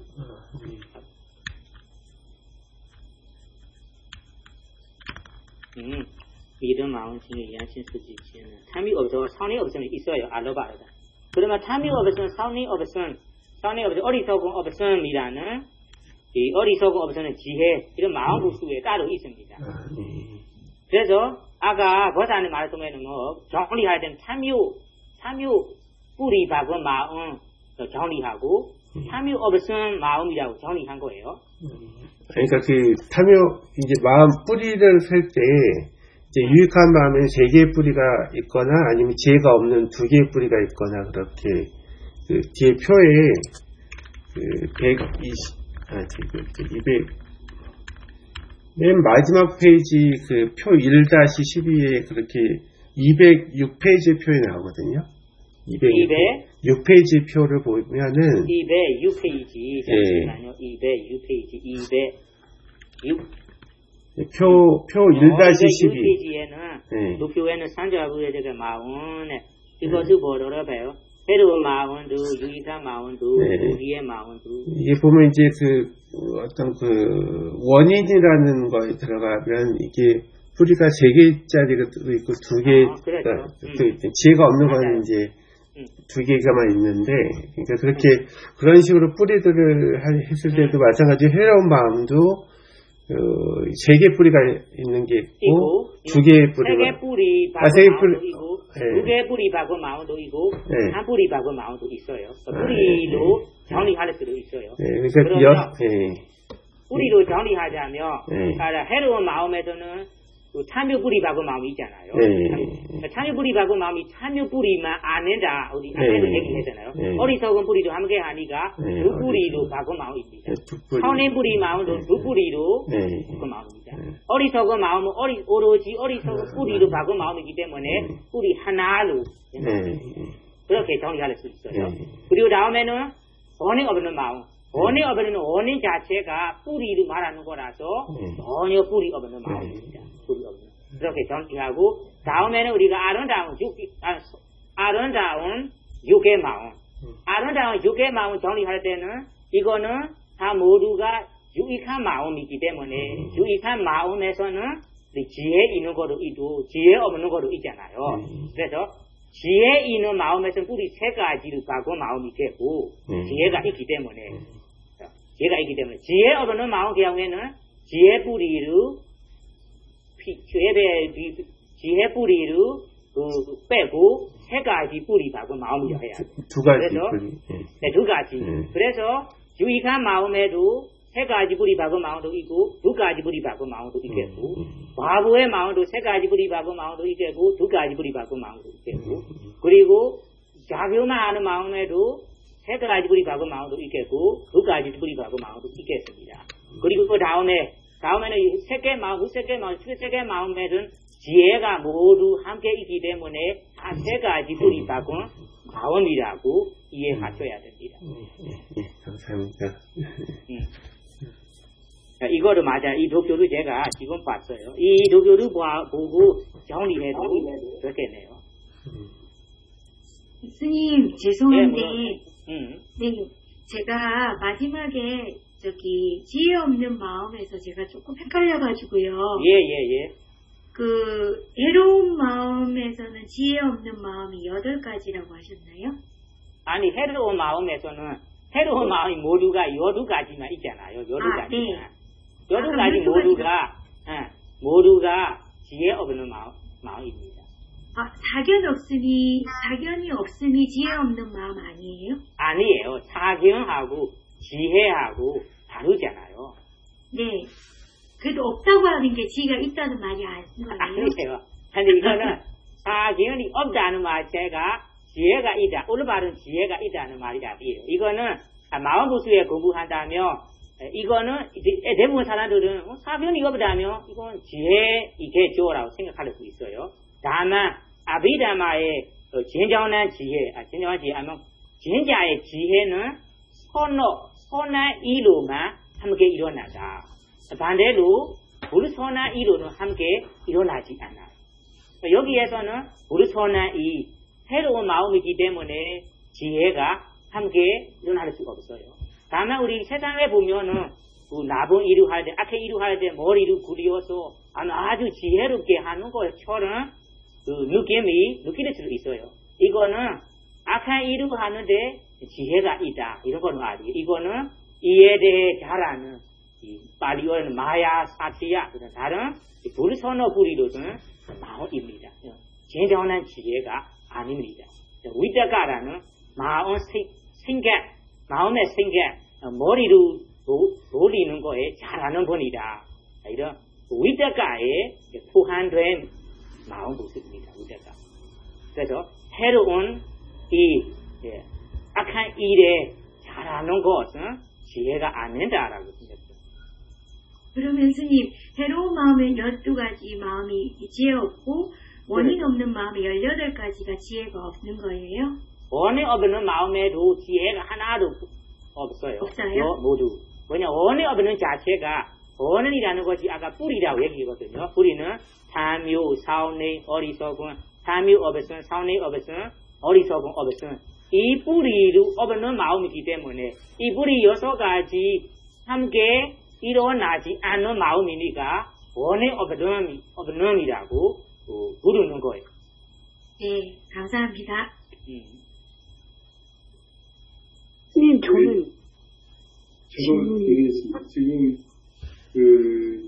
음, 믿음 마원신의 양신수지지는 탐이 없어, 성이 없으면 있어요. 알로바르다. 그러면 탐이 없으면 성이 없으면 성이 없으면 어리석은 없음이라는 이 어리석음 없으면 지혜 이런 마음 부수에 따로 있습니다. 그래서 아까 보사님 말씀에는 뭐 정리할 때는 탐욕, 탐욕 뿌리 박은 마음 정리하고 탐욕 없음 마음이라고 정리한 거예요. 그러니까 그 탐욕 이제 마음 뿌리를 셀 때 이제 유익한 마음에 세 개의 뿌리가 있거나 아니면 지혜가 없는 두 개의 뿌리가 있거나 그렇게 그 뒤에 표에 그 백이십 아, 지금, 이백, 맨 마지막 페이지 그 표 일 십이에 그렇게 이백육 페이지 표에 나오거든요. 이백육 페이지 표를 보면은. 이백육 페이지. 잠시만요. 네. 이백육 페이지. 이백육. 표, 표 일 십이. 이백육 페이지에는, 네. 그 표에는 산자부에 제가 마운에, 이것을 뭐더라 봐요. 새로운 마음도 유익한 마음도 우리의 마음도 이게 보면 이제 그 어떤 그 원인이라는 거에 들어가면 이게 뿌리가 세 개짜리도 있고 두 개, 아, 그렇죠. 또 음. 지혜가 없는 맞아요. 거는 이제 음. 두 개가만 있는데, 그러니까 그렇게 음. 그런 식으로 뿌리들을 했을 때도 음. 마찬가지 해로운 마음도 그 세 개 뿌리가 있는 게 있고, 있고 두 개의 뿌리가 세 개 뿌리 박은 아, 세 마음도 뿌리. 있고 네. 두 개 뿌리 박은 마음도 있고 네. 한 뿌리 박은 마음도 있어요. 뿌리로 네. 정리할 수도 있어요. 네. 그러니까 여, 네. 뿌리로 정리하자면 네. 해로운 마음에서는 그 탐욕 뿌리 박은 마음이 있잖아요. 네. 탐욕 뿌리 박은 마음이 탐욕 뿌리만 안 된다. 우리 앞에서 네. 얘기했잖아요. 네. 어리석은 뿌리도 함께 하니까 네. 두 뿌리로 박은 마음입니다. 네. 성냄 뿌리 마음도 네. 두 뿌리로 네. 박은 마음입니다. 네. 어리석은 마음은 어리, 오로지 어리석은 네. 뿌리로 박은 마음이기 때문에 네. 뿌리 하나로 네. 그렇게 정리할 수 있어요. 네. 그리고 다음에는 원행 없는 마음. 원행 없는 원인 자체가 뿌리로 말하는 거라서 네. 전혀 뿌리 없는 마음입니다. 뿌리 없는. 그렇게 정리하고 다음에는 우리가 아름다운 육, 아, 아름다운 육의 마음. 아름다운 육의 마음 정리할 때는 이거는 다 모두가 유익한 마음이기 때문에 유익한 마음에서는 지혜 있는 것도 있고 지혜 없는 것도 있잖아요. 그래서 지혜 있는 마음에서는 우리 세 가지를 갖고 마음이 되고 지혜가 있기 때문에 지혜가 있기 때문에 지혜 없는 마음 경우에는 지혜 뿌리를 지혜, 지혜 뿌리를 그 빼고 세 가지 뿌리 갖고 마음을 해야 돼. 두 가지 그래서, 뿌리. 네, 두 가지. 음. 그래서 유익한 마음에도 세 가지 뿌리 받고 마음도 있고 두 가지 뿌리 받고 마음도 있겠고 음. 과부의 마음도 세 가지 뿌리 받고 마음도 있겠고 두 가지 뿌리 받고 마음도 있겠고 그리고 자교만 하는 마음에도 세 가지 뿌리 받고 마음도 있겠고 두 가지 뿌리 받고 마음도 있겠습니다. 그리고 그 다음에 다음에는 세 개 마음, 세 개 마음, 세 개 마음에는 지혜가 모두 함께 있기 때문에 다 세 가지 뿌리 받고 마음이라고 이해하셔야 됩니다. 네, 네, 감사합니다. 음. 자, 이거를 맞아. 이 도교를 제가 지금 봤어요. 이 도교를 봐, 보고 정리해도 좋겠네요. 스님, 네, 죄송한데, 물론, 음. 네, 제가 마지막에 저기 지혜 없는 마음에서 제가 조금 헷갈려가지고요. 예, 예, 예. 그 해로운 마음에서는 지혜 없는 마음이 여덟 가지라고 하셨나요? 아니, 해로운 마음에서는, 해로운 마음이 모두가 여두 가지만 있잖아요. 여두 아, 가지. 네. 여두 아, 가지 여두 모두가, 예, 모두가 지혜 없는 마음, 마음입니다. 아, 사견 없음이, 사견이 없음이 지혜 없는 마음 아니에요? 아니에요. 사견하고 지혜하고 다르잖아요. 네. 그래도 없다고 하는 게 지혜가 있다는 말이 아닌 거예요? 아니에요. 근데 이거는 사견이 없다는 말 제가 지혜가 있다. 올바른 지혜가 있다는 말이다. 이거는 마음부수에 공부한다면 이거는 이제 대부분 사람들은 사견이 없다면 이건 지혜이겠죠라고 생각할 수 있어요. 다만 아비다마의 진정한 지혜, 아, 진정한 지혜 하면 진짜의 지혜는 선어, 선한 이로만 함께 일어나다. 반대로 불선한 이로는 함께 일어나지 않아요. 여기에서는 불선한 이 새로운 마음이기 때문에 지혜가 함께 일어날 수가 없어요. 다만 우리 세상에 보면은 그 나쁜 일을 할 때, 악한 일을 할 때 머리를 굴려서 아주 지혜롭게 하는 것처럼 그 느낌이 느낄 수 있어요. 이거는 악한 일을 하는데 지혜가 있다. 이런 건 아니에요. 이거는 이에 대해 잘 아는 이 파리어는 마야 사치야 다른 불선어 부리로는 마음입니다. 진정한 지혜가 아닙니다. 위대가라는 마음 생각, 마음의 생각, 머리로 도, 돌리는 거에 잘하는 분이다. 이런 위대가에 포함된 마음 모습입니다. 위대가. 그래서 해로운 이 예, 악한 일에 잘하는 것은 지혜가 아닌다라고 생각합니다. 그러면 스님, 해로운 마음에 열두 가지 마음이 지혜 없고 원인 없는 마음에 열여덟 가지가 지혜가 없는 거예요? 원인 없는 마음에도 지혜가 하나도 없어요. 없어요? 모두. 왜냐 원인 없는 자체가 원인이라는 것이 아까 뿌리라고 얘기했거든요. 뿌리는 탐욕, 사오뇌, 어리석음, 탐욕 없음, 사오뇌 없음, 어리석음 없음. 이 뿌리를 없는 마음이기 때문에 이 뿌리 여섯 가지 함께 일어나지 않는 마음이니까 원인 없는, 없는이라고 어, 부르는 거예요. 네, 감사합니다. 음. 선생님, 저는 제가 얘기했습니다. 지금 그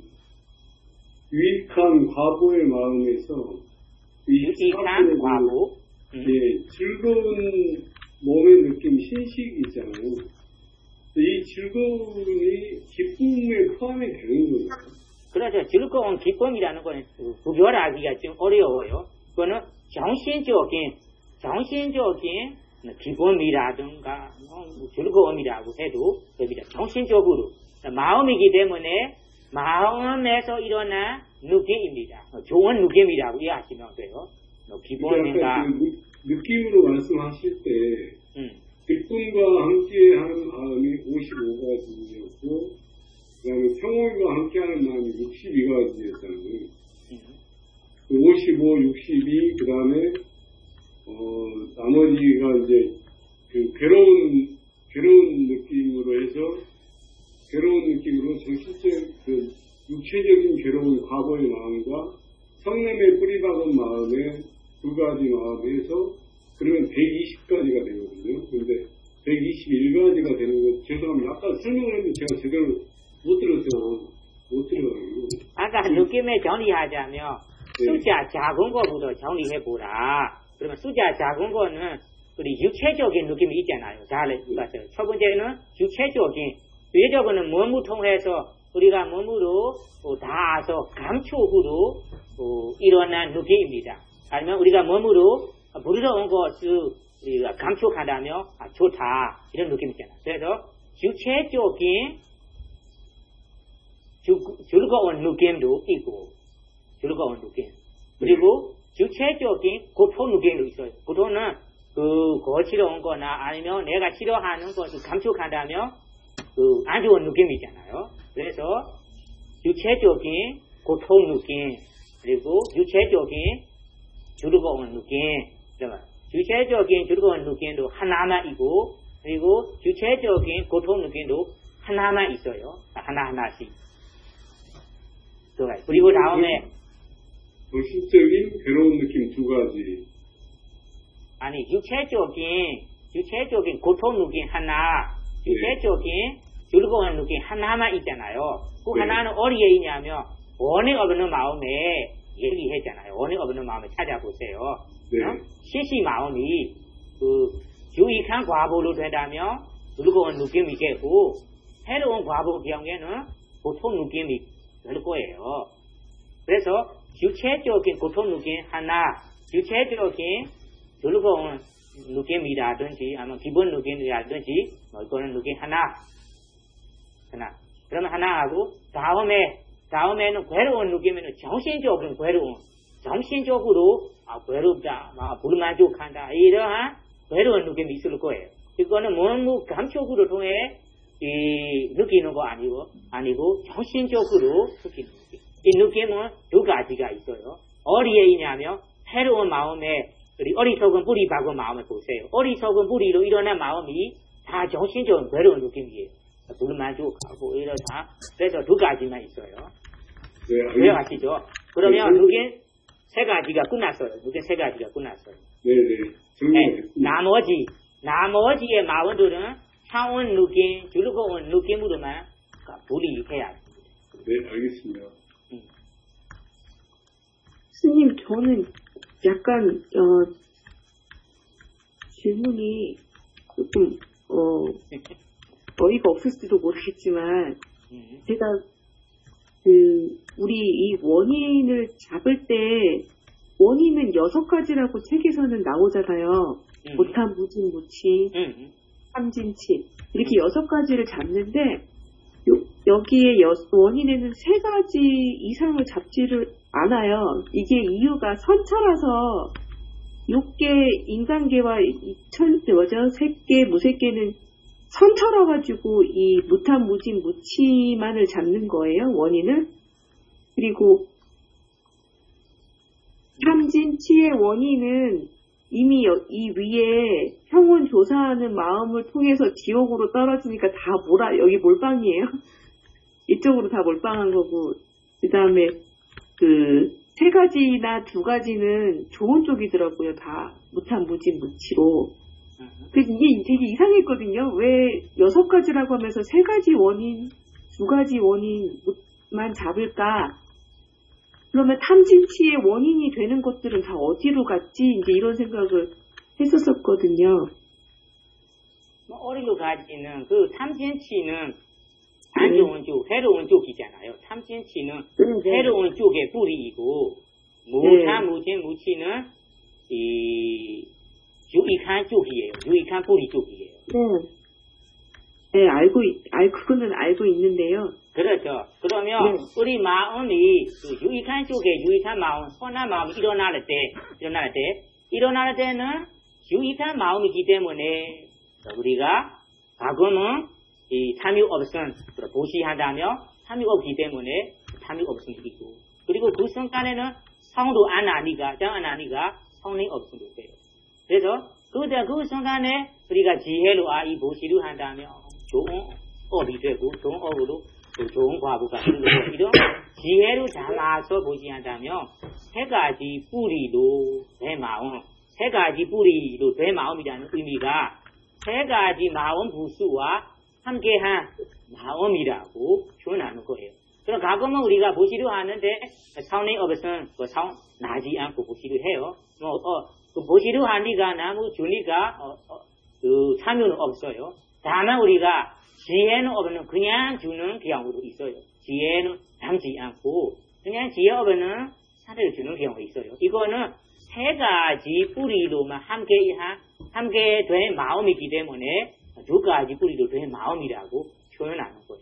유익한 과보의 마음에서 유익한 과보, 음. 예, 즐거운 몸의 느낌, 신식이 있잖아요. 이 즐거움이 기쁨에 포함이 되는 거예요. 그래서 즐거운 기쁨이라는 건 구별하기가 좀 어려워요. 그거는 정신적인, 정신적인 기쁨이라든가 즐거움이라고 해도 됩니다. 정신적으로. 마음이기 때문에 마음에서 일어난 느낌입니다. 좋은 느낌이라고 이해하시면 돼요. 기쁨인가. 그 느낌으로 말씀하실 때 음. 기쁨과 함께하는 마음이 오십오 가지였고 그 다음에 평온과 함께하는 마음이 육십이 가지였잖아요. 음. 오십오, 육십이, 그 다음에, 어, 나머지가 이제, 그, 괴로운, 괴로운 느낌으로 해서, 괴로운 느낌으로 정신적, 그, 육체적인 괴로운 과거의 마음과 성냄에 뿌리박은 마음의 두 가지 마음에서, 그러면 백이십 가지가 되거든요. 근데, 백이십일 가지가 되는 거, 죄송합니다. 아까 설명을 했는데 제가 제대로 못 들었어요. 못 들어가지고. 아까 느낌에 정리하자면, 네. 숫자 작은 거부터 정리해보라. 그러면 숫자 작은 거는 우리 육체적인 느낌이 있잖아요. 잘 봤어요. 첫 번째는 육체적인, 외적은 몸을 통해서 우리가 몸으로 어, 닿아서 감촉으로 어, 일어난 느낌입니다. 아니면 우리가 몸으로 부드러운 것을 우리가 감촉한다면 아, 좋다 이런 느낌 있잖아요. 그래서 육체적인 주, 즐거운 느낌도 있고 즐거운 느낌. 그리고 주체적인 고통 느낌도 있어요. 고통은 그 거칠어온 거나 아니면 내가 싫어하는 것을 감축한다면 그 안 좋은 느낌이잖아요. 그래서 주체적인 고통 느낌 그리고 주체적인 즐거운 느낌. 주체적인 즐거운 느낌도 하나만 있고 그리고 주체적인 고통 느낌도 하나만 있어요. 하나하나씩. 그리고 다음에 정신적인 괴로운 느낌 두 가지. 아니 육체적인 육체적인 고통 느낌 하나, 육체적인 즐거운 느낌 하나만 있잖아요. 그 네. 하나는 어디에 있냐면 원이 없는 마음에 얘기했잖아요. 원이 없는 마음에 찾아보세요. 네. 어? 시시 마음이 그 유익한 과보로 된다면 즐거운 느낌이 있겠고 새로운 과보 경우에는 고통 느낌이 될 거예요. 그래서 육체적인 고통 느낌 하나, 육체적인 즐거운 느낌이라든지, 아니면 기본 느낌이라든지, 뭐, 이거는 느낌 하나, 하나. 그러면 하나 하고, 다음에, 다음에는 괴로운 느낌에는 정신적인 괴로움, 정신적으로, 아, 괴롭다, 막, 불만족한다, 이러한 괴로운 느낌이 있을 거예요. 이거는 몸 감촉으로 통해, 이, 느끼는 거 아니고, 아니고, 정신적으로 느끼는 느낌. 이 느낌은 두 가지가 있어요. 어디에 있냐면 새로운 마음에 우리 어리석은 뿌리 박은 마음을 보세요. 어리석은 뿌리로 일어난 마음이 다 정신적인 괴로운 느낌이에요. 불만족하고 이러다. 그래서 두 가지만 있어요. 네, 이해가시죠? 그러면 네, 느낌 세 가지가 끝났어요. 느낌 세 가지가 끝났어요. 네네. 네, 나머지 나머지의 마음들은 차원 느낌, 즐거운 느낌으로만 분리해야 합니다. 네, 알겠습니다. 스님, 저는 약간, 어, 질문이 조금, 어, 어이가 없을지도 모르겠지만, 제가, 그, 우리 이 원인을 잡을 때, 원인은 여섯 가지라고 책에서는 나오잖아요. 음. 모탐, 무진, 무치, 음. 삼진치. 이렇게 여섯 가지를 잡는데, 요, 여기에 여, 원인에는 세 가지 이상을 잡지를 않아요. 이게 이유가 선처라서 육계 인간계와 천, 뭐죠? 색계, 무색계는 선처라 가지고 이 무탐, 무진, 무치만을 잡는 거예요. 원인을. 그리고 삼진치의 원인은 이미 이 위에 형운 조사하는 마음을 통해서 지옥으로 떨어지니까 다 몰아, 여기 몰빵이에요. 이쪽으로 다 몰빵한 거고, 그 다음에 그 세 가지나 두 가지는 좋은 쪽이더라고요. 다 무탐, 무진, 무치로. 그래서 이게 되게 이상했거든요. 왜 여섯 가지라고 하면서 세 가지 원인, 두 가지 원인만 잡을까? 그러면 탐진치의 원인이 되는 것들은 다 어디로 갔지? 이제 이런 생각을 했었었거든요. 뭐 어디로 가지는 그 탐진치는 안 좋은 쪽, 새로운 쪽이잖아요. 탐진치는 네. 새로운 쪽의 뿌리이고 무탐, 무진, 무치는 이 유익한 쪽이에요. 유익한 뿌리 쪽이에요. 네. 네, 알고, 알, 그거는 알고 있는데요. 그렇죠. 그러면 네. 우리 마음이 그 유익한 쪽에 유익한 마음, 선한 마음이 일어날 때, 일어날 때, 일어날 때는 유익한 마음이기 때문에 우리가 가끔은 이 탐욕 없음 보시한다면 탐욕 없기 때문에 탐욕 없음이 있고 그리고 그 순간에는 성도 안 하니까, 장 안 하니까 성령 없음도 돼요. 그래서 그때 그 순간에 우리가 지혜로 아, 이 보시를 한다면 좋은 업이 되고 좋은 업으로 좋은 과부가 되고 이런 지혜로 잘라서 보시한다면 세 가지 뿌리로 내 마음, 세 가지 뿌리로 내 마음이라는 의미가 세 가지 마음 부수와 함께한 마음이라고 표현하는 거예요. 그럼 가끔은 우리가 보시려 하는데 성령 없으면 그 성 나지 않고 보시려 해요. 뭐 어, 그 보시려 하니까 나무 주니까 어, 어, 그 참여는 없어요. 다만 우리가 지혜는 없는 그냥 주는 경우도 있어요. 지혜는 남지 않고 그냥 지혜 없는 사례를 주는 경우가 있어요. 이거는 세 가지 뿌리로만 함께 함께 된 마음이기 때문에 두 가지 뿌리로 된 마음이라고 표현하는 거예요.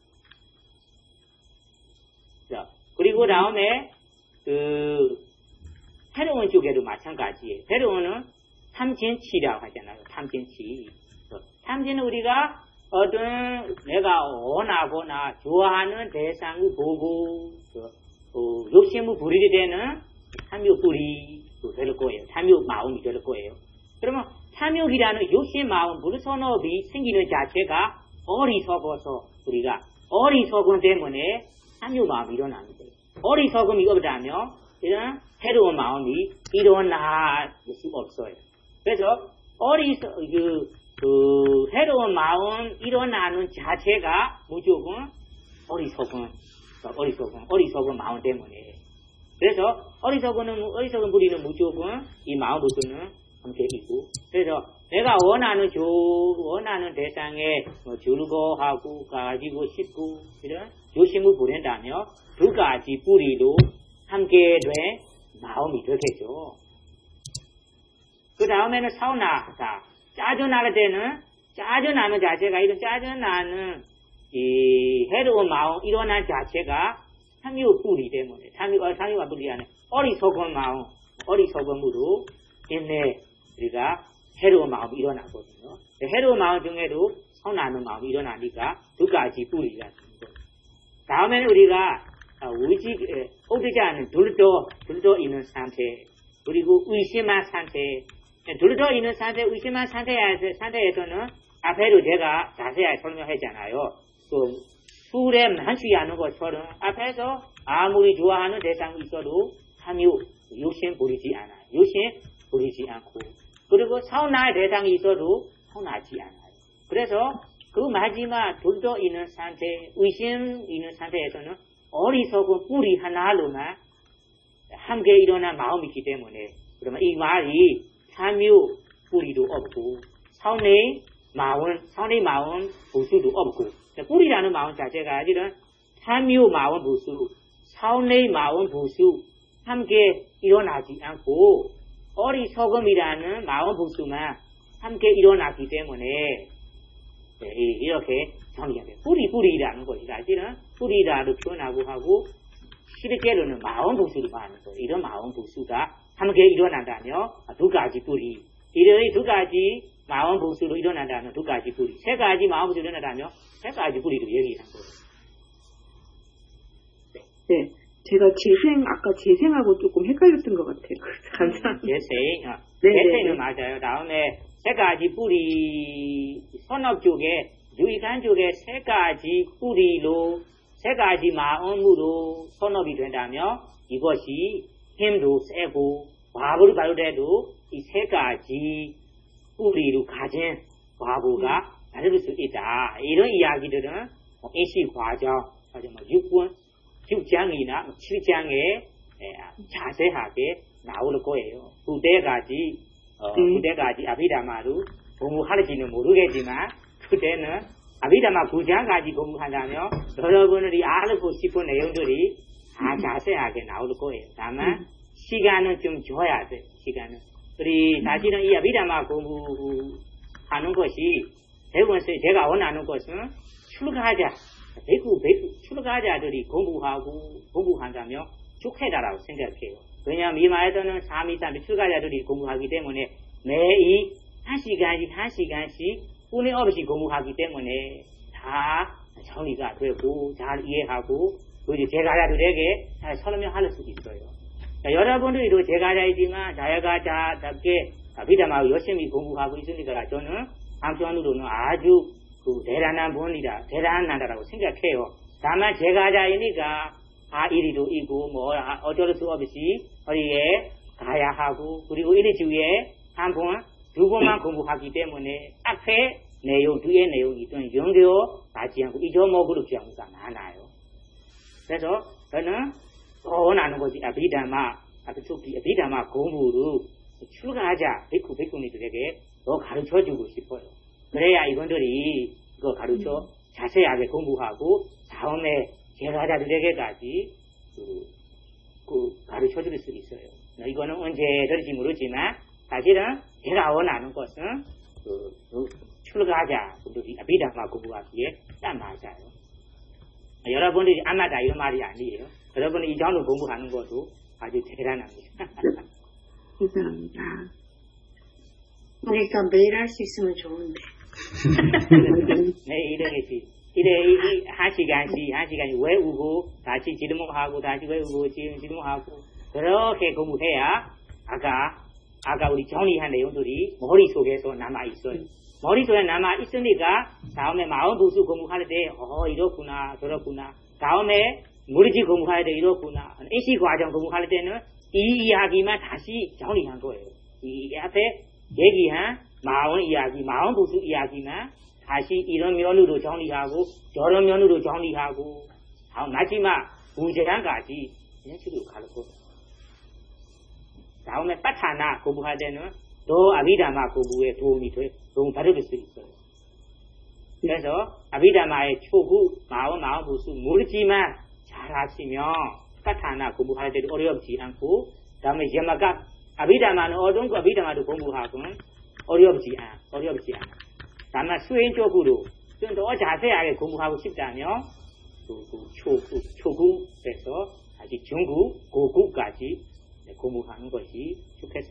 자, 그리고 다음에 그 새로운 쪽에도 마찬가지예요. 새로운은 탐진치라고 하잖아요. 탐진치. 탐진은 우리가 어떤 내가 원하거나 좋아하는 대상을 보고 그 욕심을 부리게 되는 탐욕 뿌리도 될 거예요. 탐욕 마음이 될 거예요. 그러면 탐욕이라는 욕심 마음, 불선업이 생기는 자체가 어리석어서 우리가 어리석음 때문에 탐욕 마음이 일어나는 거예요. 어리석음이 없다면 이런 새로운 마음이 일어날 수 없어요. 그래서 어리석 그, 그 새로운 마음 일어나는 자체가 무조건 어리석음, 어리석음, 어리석은 마음 때문에. 그래서 어리석은 어리석은 부리는 무조건 이 마음부터는 함께 있고. 그래서 내가 원하는 조 원하는 대상에 뭐 즐거워하고 가지고 싶고 이런 욕심을 부린다면 두 가지 뿌리로 함께 된 마음이 되겠죠. 그 다음에는 사우나다. 짜증날 때는 짜증나는 자체가 이런 짜증나는 이 해로운 마음 일어난 자체가 탐욕 뿌리 때문에 탐욕 탐욕과 뿌리하는 어리석은 마음 어리석음으로 인내 우리가 해로운 마음이 일어나거든요. 해로운 마음 중에도 선하는 마음이 일어나니까 두 가지 뿌리가 있는 거예요. 다음에는 우리가 의지 오되지 않은 둘도 둘도 있는 상태 그리고 의심한 상태 둘도 있는 상태 의심한 상태에서 상태에서는 앞에도 제가 자세히 설명했잖아요. 그 술에 만취하지 않는 것처럼 앞에서 아무리 좋아하는 대상이 있어도 탐욕 욕심 부리지 않아요. 욕심 부리지 않고 그리고 사우나의 대상이 있어도 사우나지 않아요. 그래서 그 마지막 둘도 있는 상태, 의심 있는 상태에서는 어리석은 뿌리 하나로만 함께 일어난 마음이기 때문에 그러면 이 말이 탐욕 뿌리도 없고 사우나의 마음, 사우나의 마음 부수도 없고 뿌리라는 마음 자체가 이런 탐욕 마음 부수, 사우나의 마음 부수 함께 일어나지 않고 어리석음이라는 마음 부수만 함께 일어나기 때문에 네, 이렇게 정리하면 뿌리 뿌리라는 것이 사실은 뿌리라로 표현하고 하고 실제로는 마음 부수를 말하는 거예요. 이런 마음 부수가 함께 일어난다며 두 가지 뿌리 이런 두 가지 마음 부수로 일어난다면 두 가지 뿌리 세 가지 마음 부수로 일어난다면 세 가지 뿌리로 얘기한 거예요. 네. 네. 제가 재생, 아까 재생하고 조금 헷갈렸던 것 같아요. 감사합니다. 재생, 어. 재생은 맞아요. 다음에 세 가지 뿌리, 선업 쪽에, 유익한 쪽에 세 가지 뿌리로, 세 가지 마음으로 선업이 된다면 이것이 힘도 세고, 과부를 발휘해도 이 세 가지 뿌리로 가진 과부가 만들 수 있다. 이런 이야기들은 인식 과정, 뭐 육 분, 육 장이나 칠 장에 자세하게 나올 거예요. 두대 가지, 어, 음. 두대 가지 아비다마로 공부할지는 모르겠지만, 그때는 아비다마 구 장까지 공부한다면, 여러분들이 알고 싶은 내용들이 다 음. 자세하게 나올 거예요. 다만, 음. 시간은 좀 줘야 돼, 시간은. 우리, 사실은 이 아비다마 공부하는 것이, 대부분 제가 원하는 것은 출가하자. 백구, 백구, 출가자들이 공부하고, 공부한다면 좋겠다라고 생각해요. 왜냐하면 이 말에서는 삼, 이, 삼 출가자들이 공부하기 때문에 매일 한 시간씩, 한 시간씩 꾸밈 없이 공부하기 때문에 다 정리가 되고, 잘 이해하고, 그 이제 제가자들에게 잘 설명할 수 있어요. 여러분들도 제가 알지만 자기가 자답게 아비담하고 열심히 공부하고 있으니까 저는 한편으로는 아주 그 대단한 분이다, 대단한 나라라고 생각해요. 다만 제가 자이니까 아 이리도 이고 뭐 어쩔 수 없이 어디에 가야 하고 그리고 일 주에 한 번, 두 번만 공부하기 때문에 앞에 내용, 뒤에 내용이 좀 연결하지 않고 잊어먹을 경우가 많아요. 그래서 저는 더 원하는 거지. 아비담마, 아비담마 공부를 출가하자. 비쿠, 비쿠니들에게 더 가르쳐주고 싶어요. 그래야 이분들이 그거 가르쳐 자세하게 공부하고 다음에 제가자들에게까지 그, 그 가르쳐줄 수 있어요. 이거는 언제 될지 모르지만 사실은 제가 원하는 것은 그, 그 출가하자. 분들이 아비담마 공부하기에 딱 맞아요. 여러분들이 아마 다 이런 말이 아니에요. 여러분이 이 정도 공부하는 것도 아주 대단합니다. 감사합니다. 그러니까 매일 할 수 있으면 좋은데. 네, 이러겠지. 이래, 이, 한 시간씩, 한 시간씩 외우고, 다시 질문하고, 다시 외우고, 질문하고, 그렇게 공부해야, 아까, 아까 우리 정리한 내용들이 머릿속에서 남아있어요. 머릿속에 남아있으니까, 다음에 마음 부수 공부할 때, 어, 이렇구나, 저렇구나. 다음에, 무리지 공부할 때 이렇구나. 인식 과정 공부할 때는, 이 이야기만 다시 정리한 거예요. 이 앞에 얘기한 마음 이야기, 마음 부수 이야기만 다시 이런 면으로 정리하고 저런 면으로 정리하고 다음 마지막 부재랑까지 이런 식으로 가르쳐요. 다음에 빠타나 공부할 때는 더 아비담마 공부에 도움이 돼, 도움 받을 수 있어요. 그래서 아비담마의 초구, 마음, 마음 부수 모르지만 잘 하시면 빠타나 공부할 때도 어렵지 않고 다음에 제마가 아비담마는 어떤 거 아비담마도 공부하고는 어렵지 않아, 어렵지 않아. 다만 수행적으로 좀 더 자세하게 공부하고 싶다면 그, 그 초구, 초구에서 아직 중구, 고구까지 공부하는 것이 좋겠습니다.